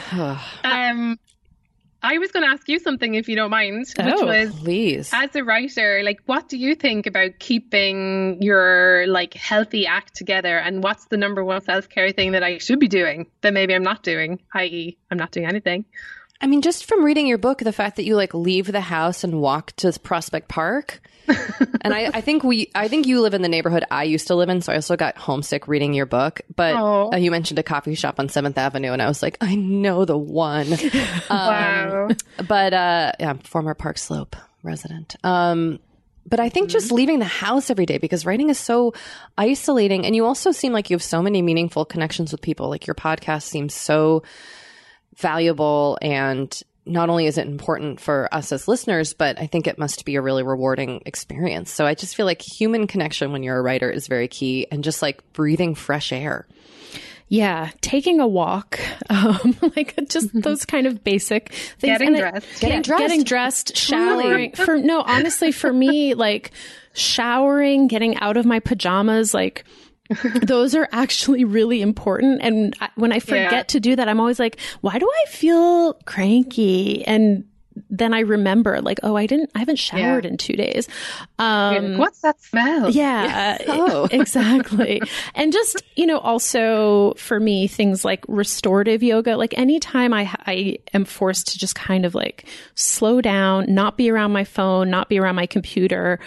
I was going to ask you something, if you don't mind, which was, please. As a writer, like, what do you think about keeping your like healthy act together, and what's the number one self-care thing that I should be doing that maybe I'm not doing, i.e. I'm not doing anything? I mean, just from reading your book, the fact that you like leave the house and walk to Prospect Park. And I think you live in the neighborhood I used to live in, so I also got homesick reading your book. But you mentioned a coffee shop on 7th Avenue, and I was like, I know the one. Wow. But I'm former Park Slope resident. But I think just leaving the house every day, because writing is so isolating, and you also seem like you have so many meaningful connections with people. Like your podcast seems so valuable, and not only is it important for us as listeners, but I think it must be a really rewarding experience. So I just feel like human connection when you're a writer is very key, and just like breathing fresh air. Yeah, taking a walk, like just those kind of basic things. Getting dressed, showering. Honestly, for me, like showering, getting out of my pajamas, like those are actually really important. And when I forget to do that, I'm always like, why do I feel cranky? And then I remember like, I haven't showered in 2 days. What's that smell? Yeah, exactly. And just, also for me, things like restorative yoga, like anytime I am forced to just kind of like slow down, not be around my phone, not be around my computer,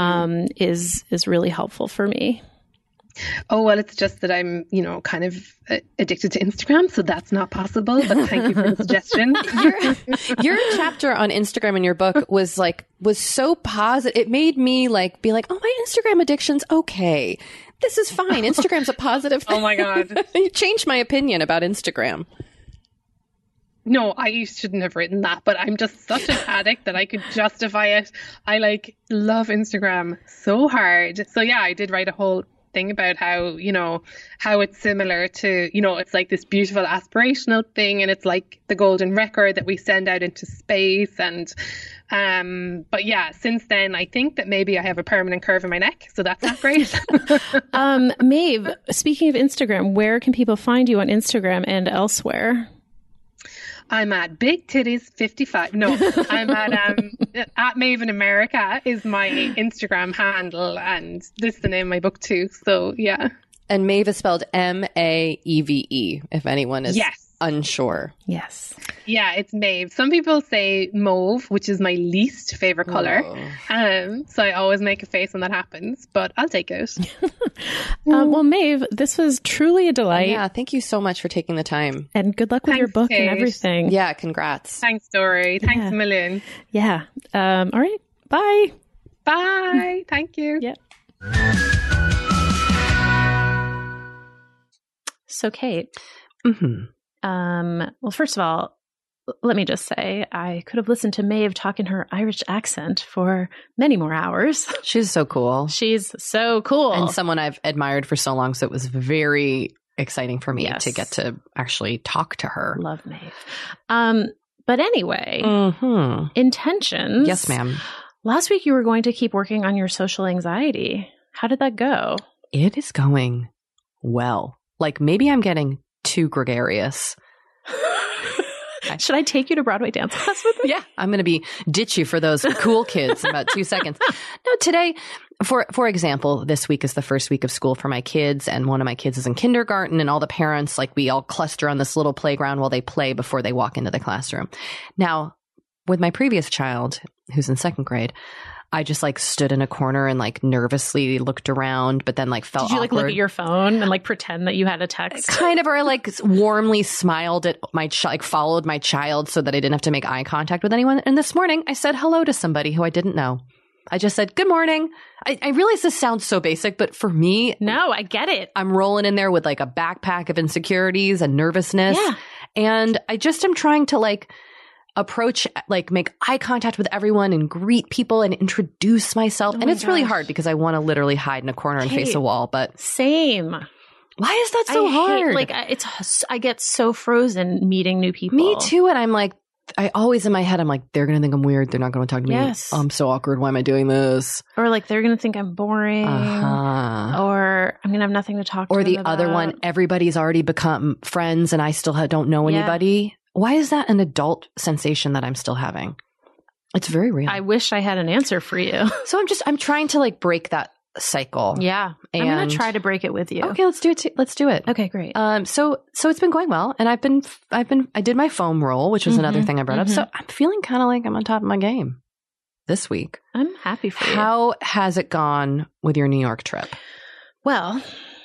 is really helpful for me. Oh, well, it's just that I'm, kind of addicted to Instagram, so that's not possible. But thank you for the suggestion. Your chapter on Instagram in your book was so positive. It made me be like, oh, my Instagram addiction's okay. This is fine. Instagram's a positive thing. Oh my God. You changed my opinion about Instagram. No, I shouldn't have written that, but I'm just such an addict that I could justify it. I love Instagram so hard. So yeah, I did write a whole thing about how it's similar to, it's like this beautiful aspirational thing, and it's like the golden record that we send out into space. And but yeah, since then I think that maybe I have a permanent curve in my neck, so that's not great. Maeve, speaking of Instagram, where can people find you on Instagram and elsewhere? I'm at Big Titties 55. No, I'm at Maeve in America is my Instagram handle, and this is the name of my book too. So yeah. And Maeve is spelled Maeve, if anyone is unsure. Yes. Yeah, it's mauve. Some people say mauve, which is my least favorite color. So I always make a face when that happens, but I'll take it. Well, Maeve, this was truly a delight. Yeah, thank you so much for taking the time. And good luck with your Thanks, book Kate. and everything. Yeah, congrats. Thanks, Dory. Thanks a million. Yeah. All right. Bye. Bye. Thank you. Yeah. So, Kate, well, first of all, let me just say I could have listened to Maeve talk in her Irish accent for many more hours. She's so cool. She's so cool. And someone I've admired for so long, so it was very exciting for me to get to actually talk to her. Love Maeve. But anyway, intentions. Yes, ma'am. Last week you were going to keep working on your social anxiety. How did that go? It is going well. Like maybe I'm getting too gregarious. Should I take you to Broadway dance class with me? Yeah, I'm going to ditch you for those cool kids in about 2 seconds. No, today, for example, this week is the first week of school for my kids, and one of my kids is in kindergarten, and all the parents, like, we all cluster on this little playground while they play before they walk into the classroom. Now, with my previous child, who's in second grade, I just like stood in a corner and like nervously looked around, but then like felt Did you like awkward. look at your phone and like pretend that you had a text? Kind of, or I like warmly smiled at my like followed my child so that I didn't have to make eye contact with anyone. And this morning I said hello to somebody who I didn't know. I just said, good morning. I realize this sounds so basic, but for me, No, I get it. I'm rolling in there with like a backpack of insecurities and nervousness. Yeah. And I just am trying to like approach, like make eye contact with everyone and greet people and introduce myself. Oh and my it's really gosh. hard because I want to literally hide in a corner and face Kate. a wall. But Same. why is that so hard? I get so frozen meeting new people. Me too. And I'm like, I always in my head, I'm like, they're going to think I'm weird. They're not going to talk to me. Yes. I'm so awkward. Why am I doing this? Or like they're going to think I'm boring. Or I'm going to have nothing to talk to Or them the other about. one, everybody's already become friends and I still don't know anybody. Why is that an adult sensation that I'm still having? It's very real. I wish I had an answer for you. So I'm trying to like break that cycle. Yeah. I'm going And- to try to break it with you. Okay, let's do it. Let's do it. Okay, great. So it's been going well, and I did my foam roll, which was another thing I brought up. So I'm feeling kind of like I'm on top of my game this week. I'm happy for you. How has it gone with your New York trip? Well,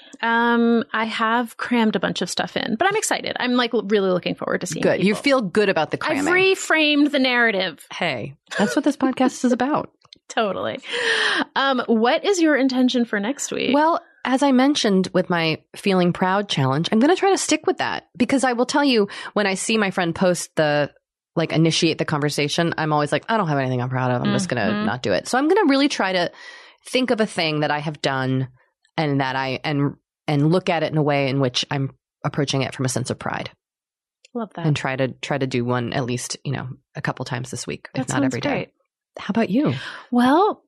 I have crammed a bunch of stuff in, but I'm excited. I'm like really looking forward to seeing Good. people. You feel good about the cramming. I've reframed the narrative. Hey, that's what this podcast is about. Totally. What is your intention for next week? Well, as I mentioned with my Feeling Proud challenge, I'm going to try to stick with that because I will tell you when I see my friend post initiate the conversation, I'm always like, I don't have anything I'm proud of. I'm just going to not do it. So I'm going to really try to think of a thing that I have done and that and look at it in a way in which I'm approaching it from a sense of pride. Love that. And try to do one at least, a couple times this week, if That not every sounds day. great. How about you? Well,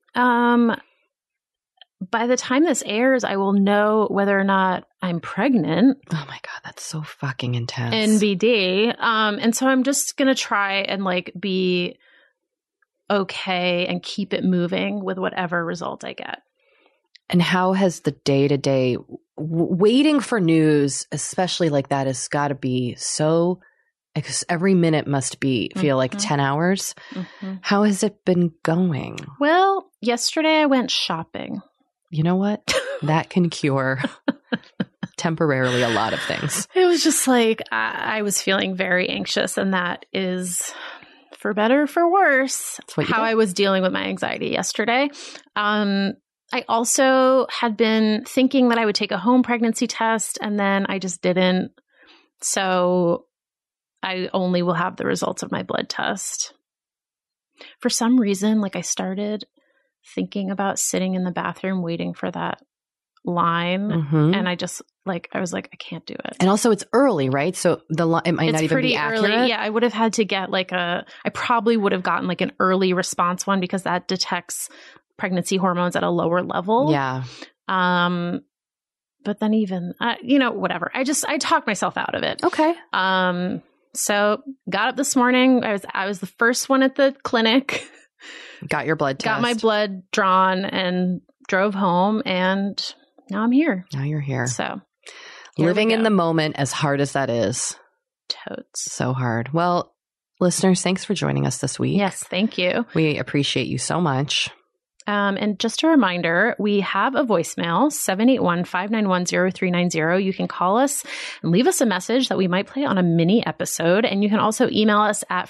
by the time this airs, I will know whether or not I'm pregnant. Oh my God, that's so fucking intense. NBD. And so I'm just going to try and like be okay and keep it moving with whatever result I get. And how has the day-to-day waiting for news, especially like that, has got to be so, because every minute must feel like 10 hours. How has it been going? Well, yesterday I went shopping. You know what? That can cure temporarily a lot of things. It was just like I was feeling very anxious, and that is, for better or for worse, what you how did. I was dealing with my anxiety yesterday. I also had been thinking that I would take a home pregnancy test, and then I just didn't. So I only will have the results of my blood test. For some reason, like I started thinking about sitting in the bathroom waiting for that line. And I just I was like, I can't do it. And also it's early, right? So it might not even be accurate. Early. Yeah, I would have had to get I probably would have gotten like an early response one because that detects pregnancy hormones at a lower level. Yeah. But then even, whatever. I talked myself out of it. Okay. So got up this morning. I was the first one at the clinic. Got your blood test. Got my blood drawn and drove home, and now I'm here. Now you're here. So here living we in go. the moment, as hard as that is. Totes. So hard. Well, listeners, thanks for joining us this week. Yes, thank you. We appreciate you so much. And just a reminder, we have a voicemail, 781-591-0390. You can call us and leave us a message that we might play on a mini episode. And you can also email us at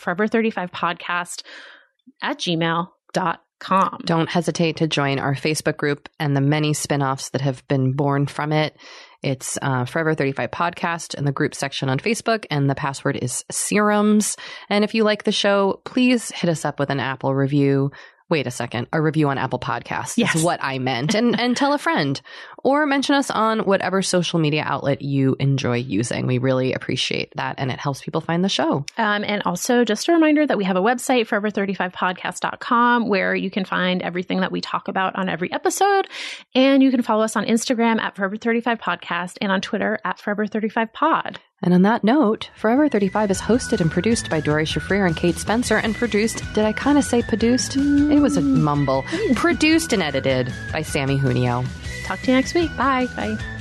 forever35podcast@gmail.com. Don't hesitate to join our Facebook group and the many spinoffs that have been born from it. It's Forever 35 Podcast in the group section on Facebook, and the password is serums. And if you like the show, please hit us up with an Apple review. Wait a second. A review on Apple Podcasts is what I meant. And tell a friend. Or mention us on whatever social media outlet you enjoy using. We really appreciate that, and it helps people find the show. And also just a reminder that we have a website, forever35podcast.com, where you can find everything that we talk about on every episode. And you can follow us on Instagram at Forever35Podcast and on Twitter at Forever35Pod. And on that note, Forever 35 is hosted and produced by Dory Shafrir and Kate Spencer, and produced, did I kind of say produced? It was a mumble. Produced and edited by Sammy Junio. Talk to you next week. Bye. Bye.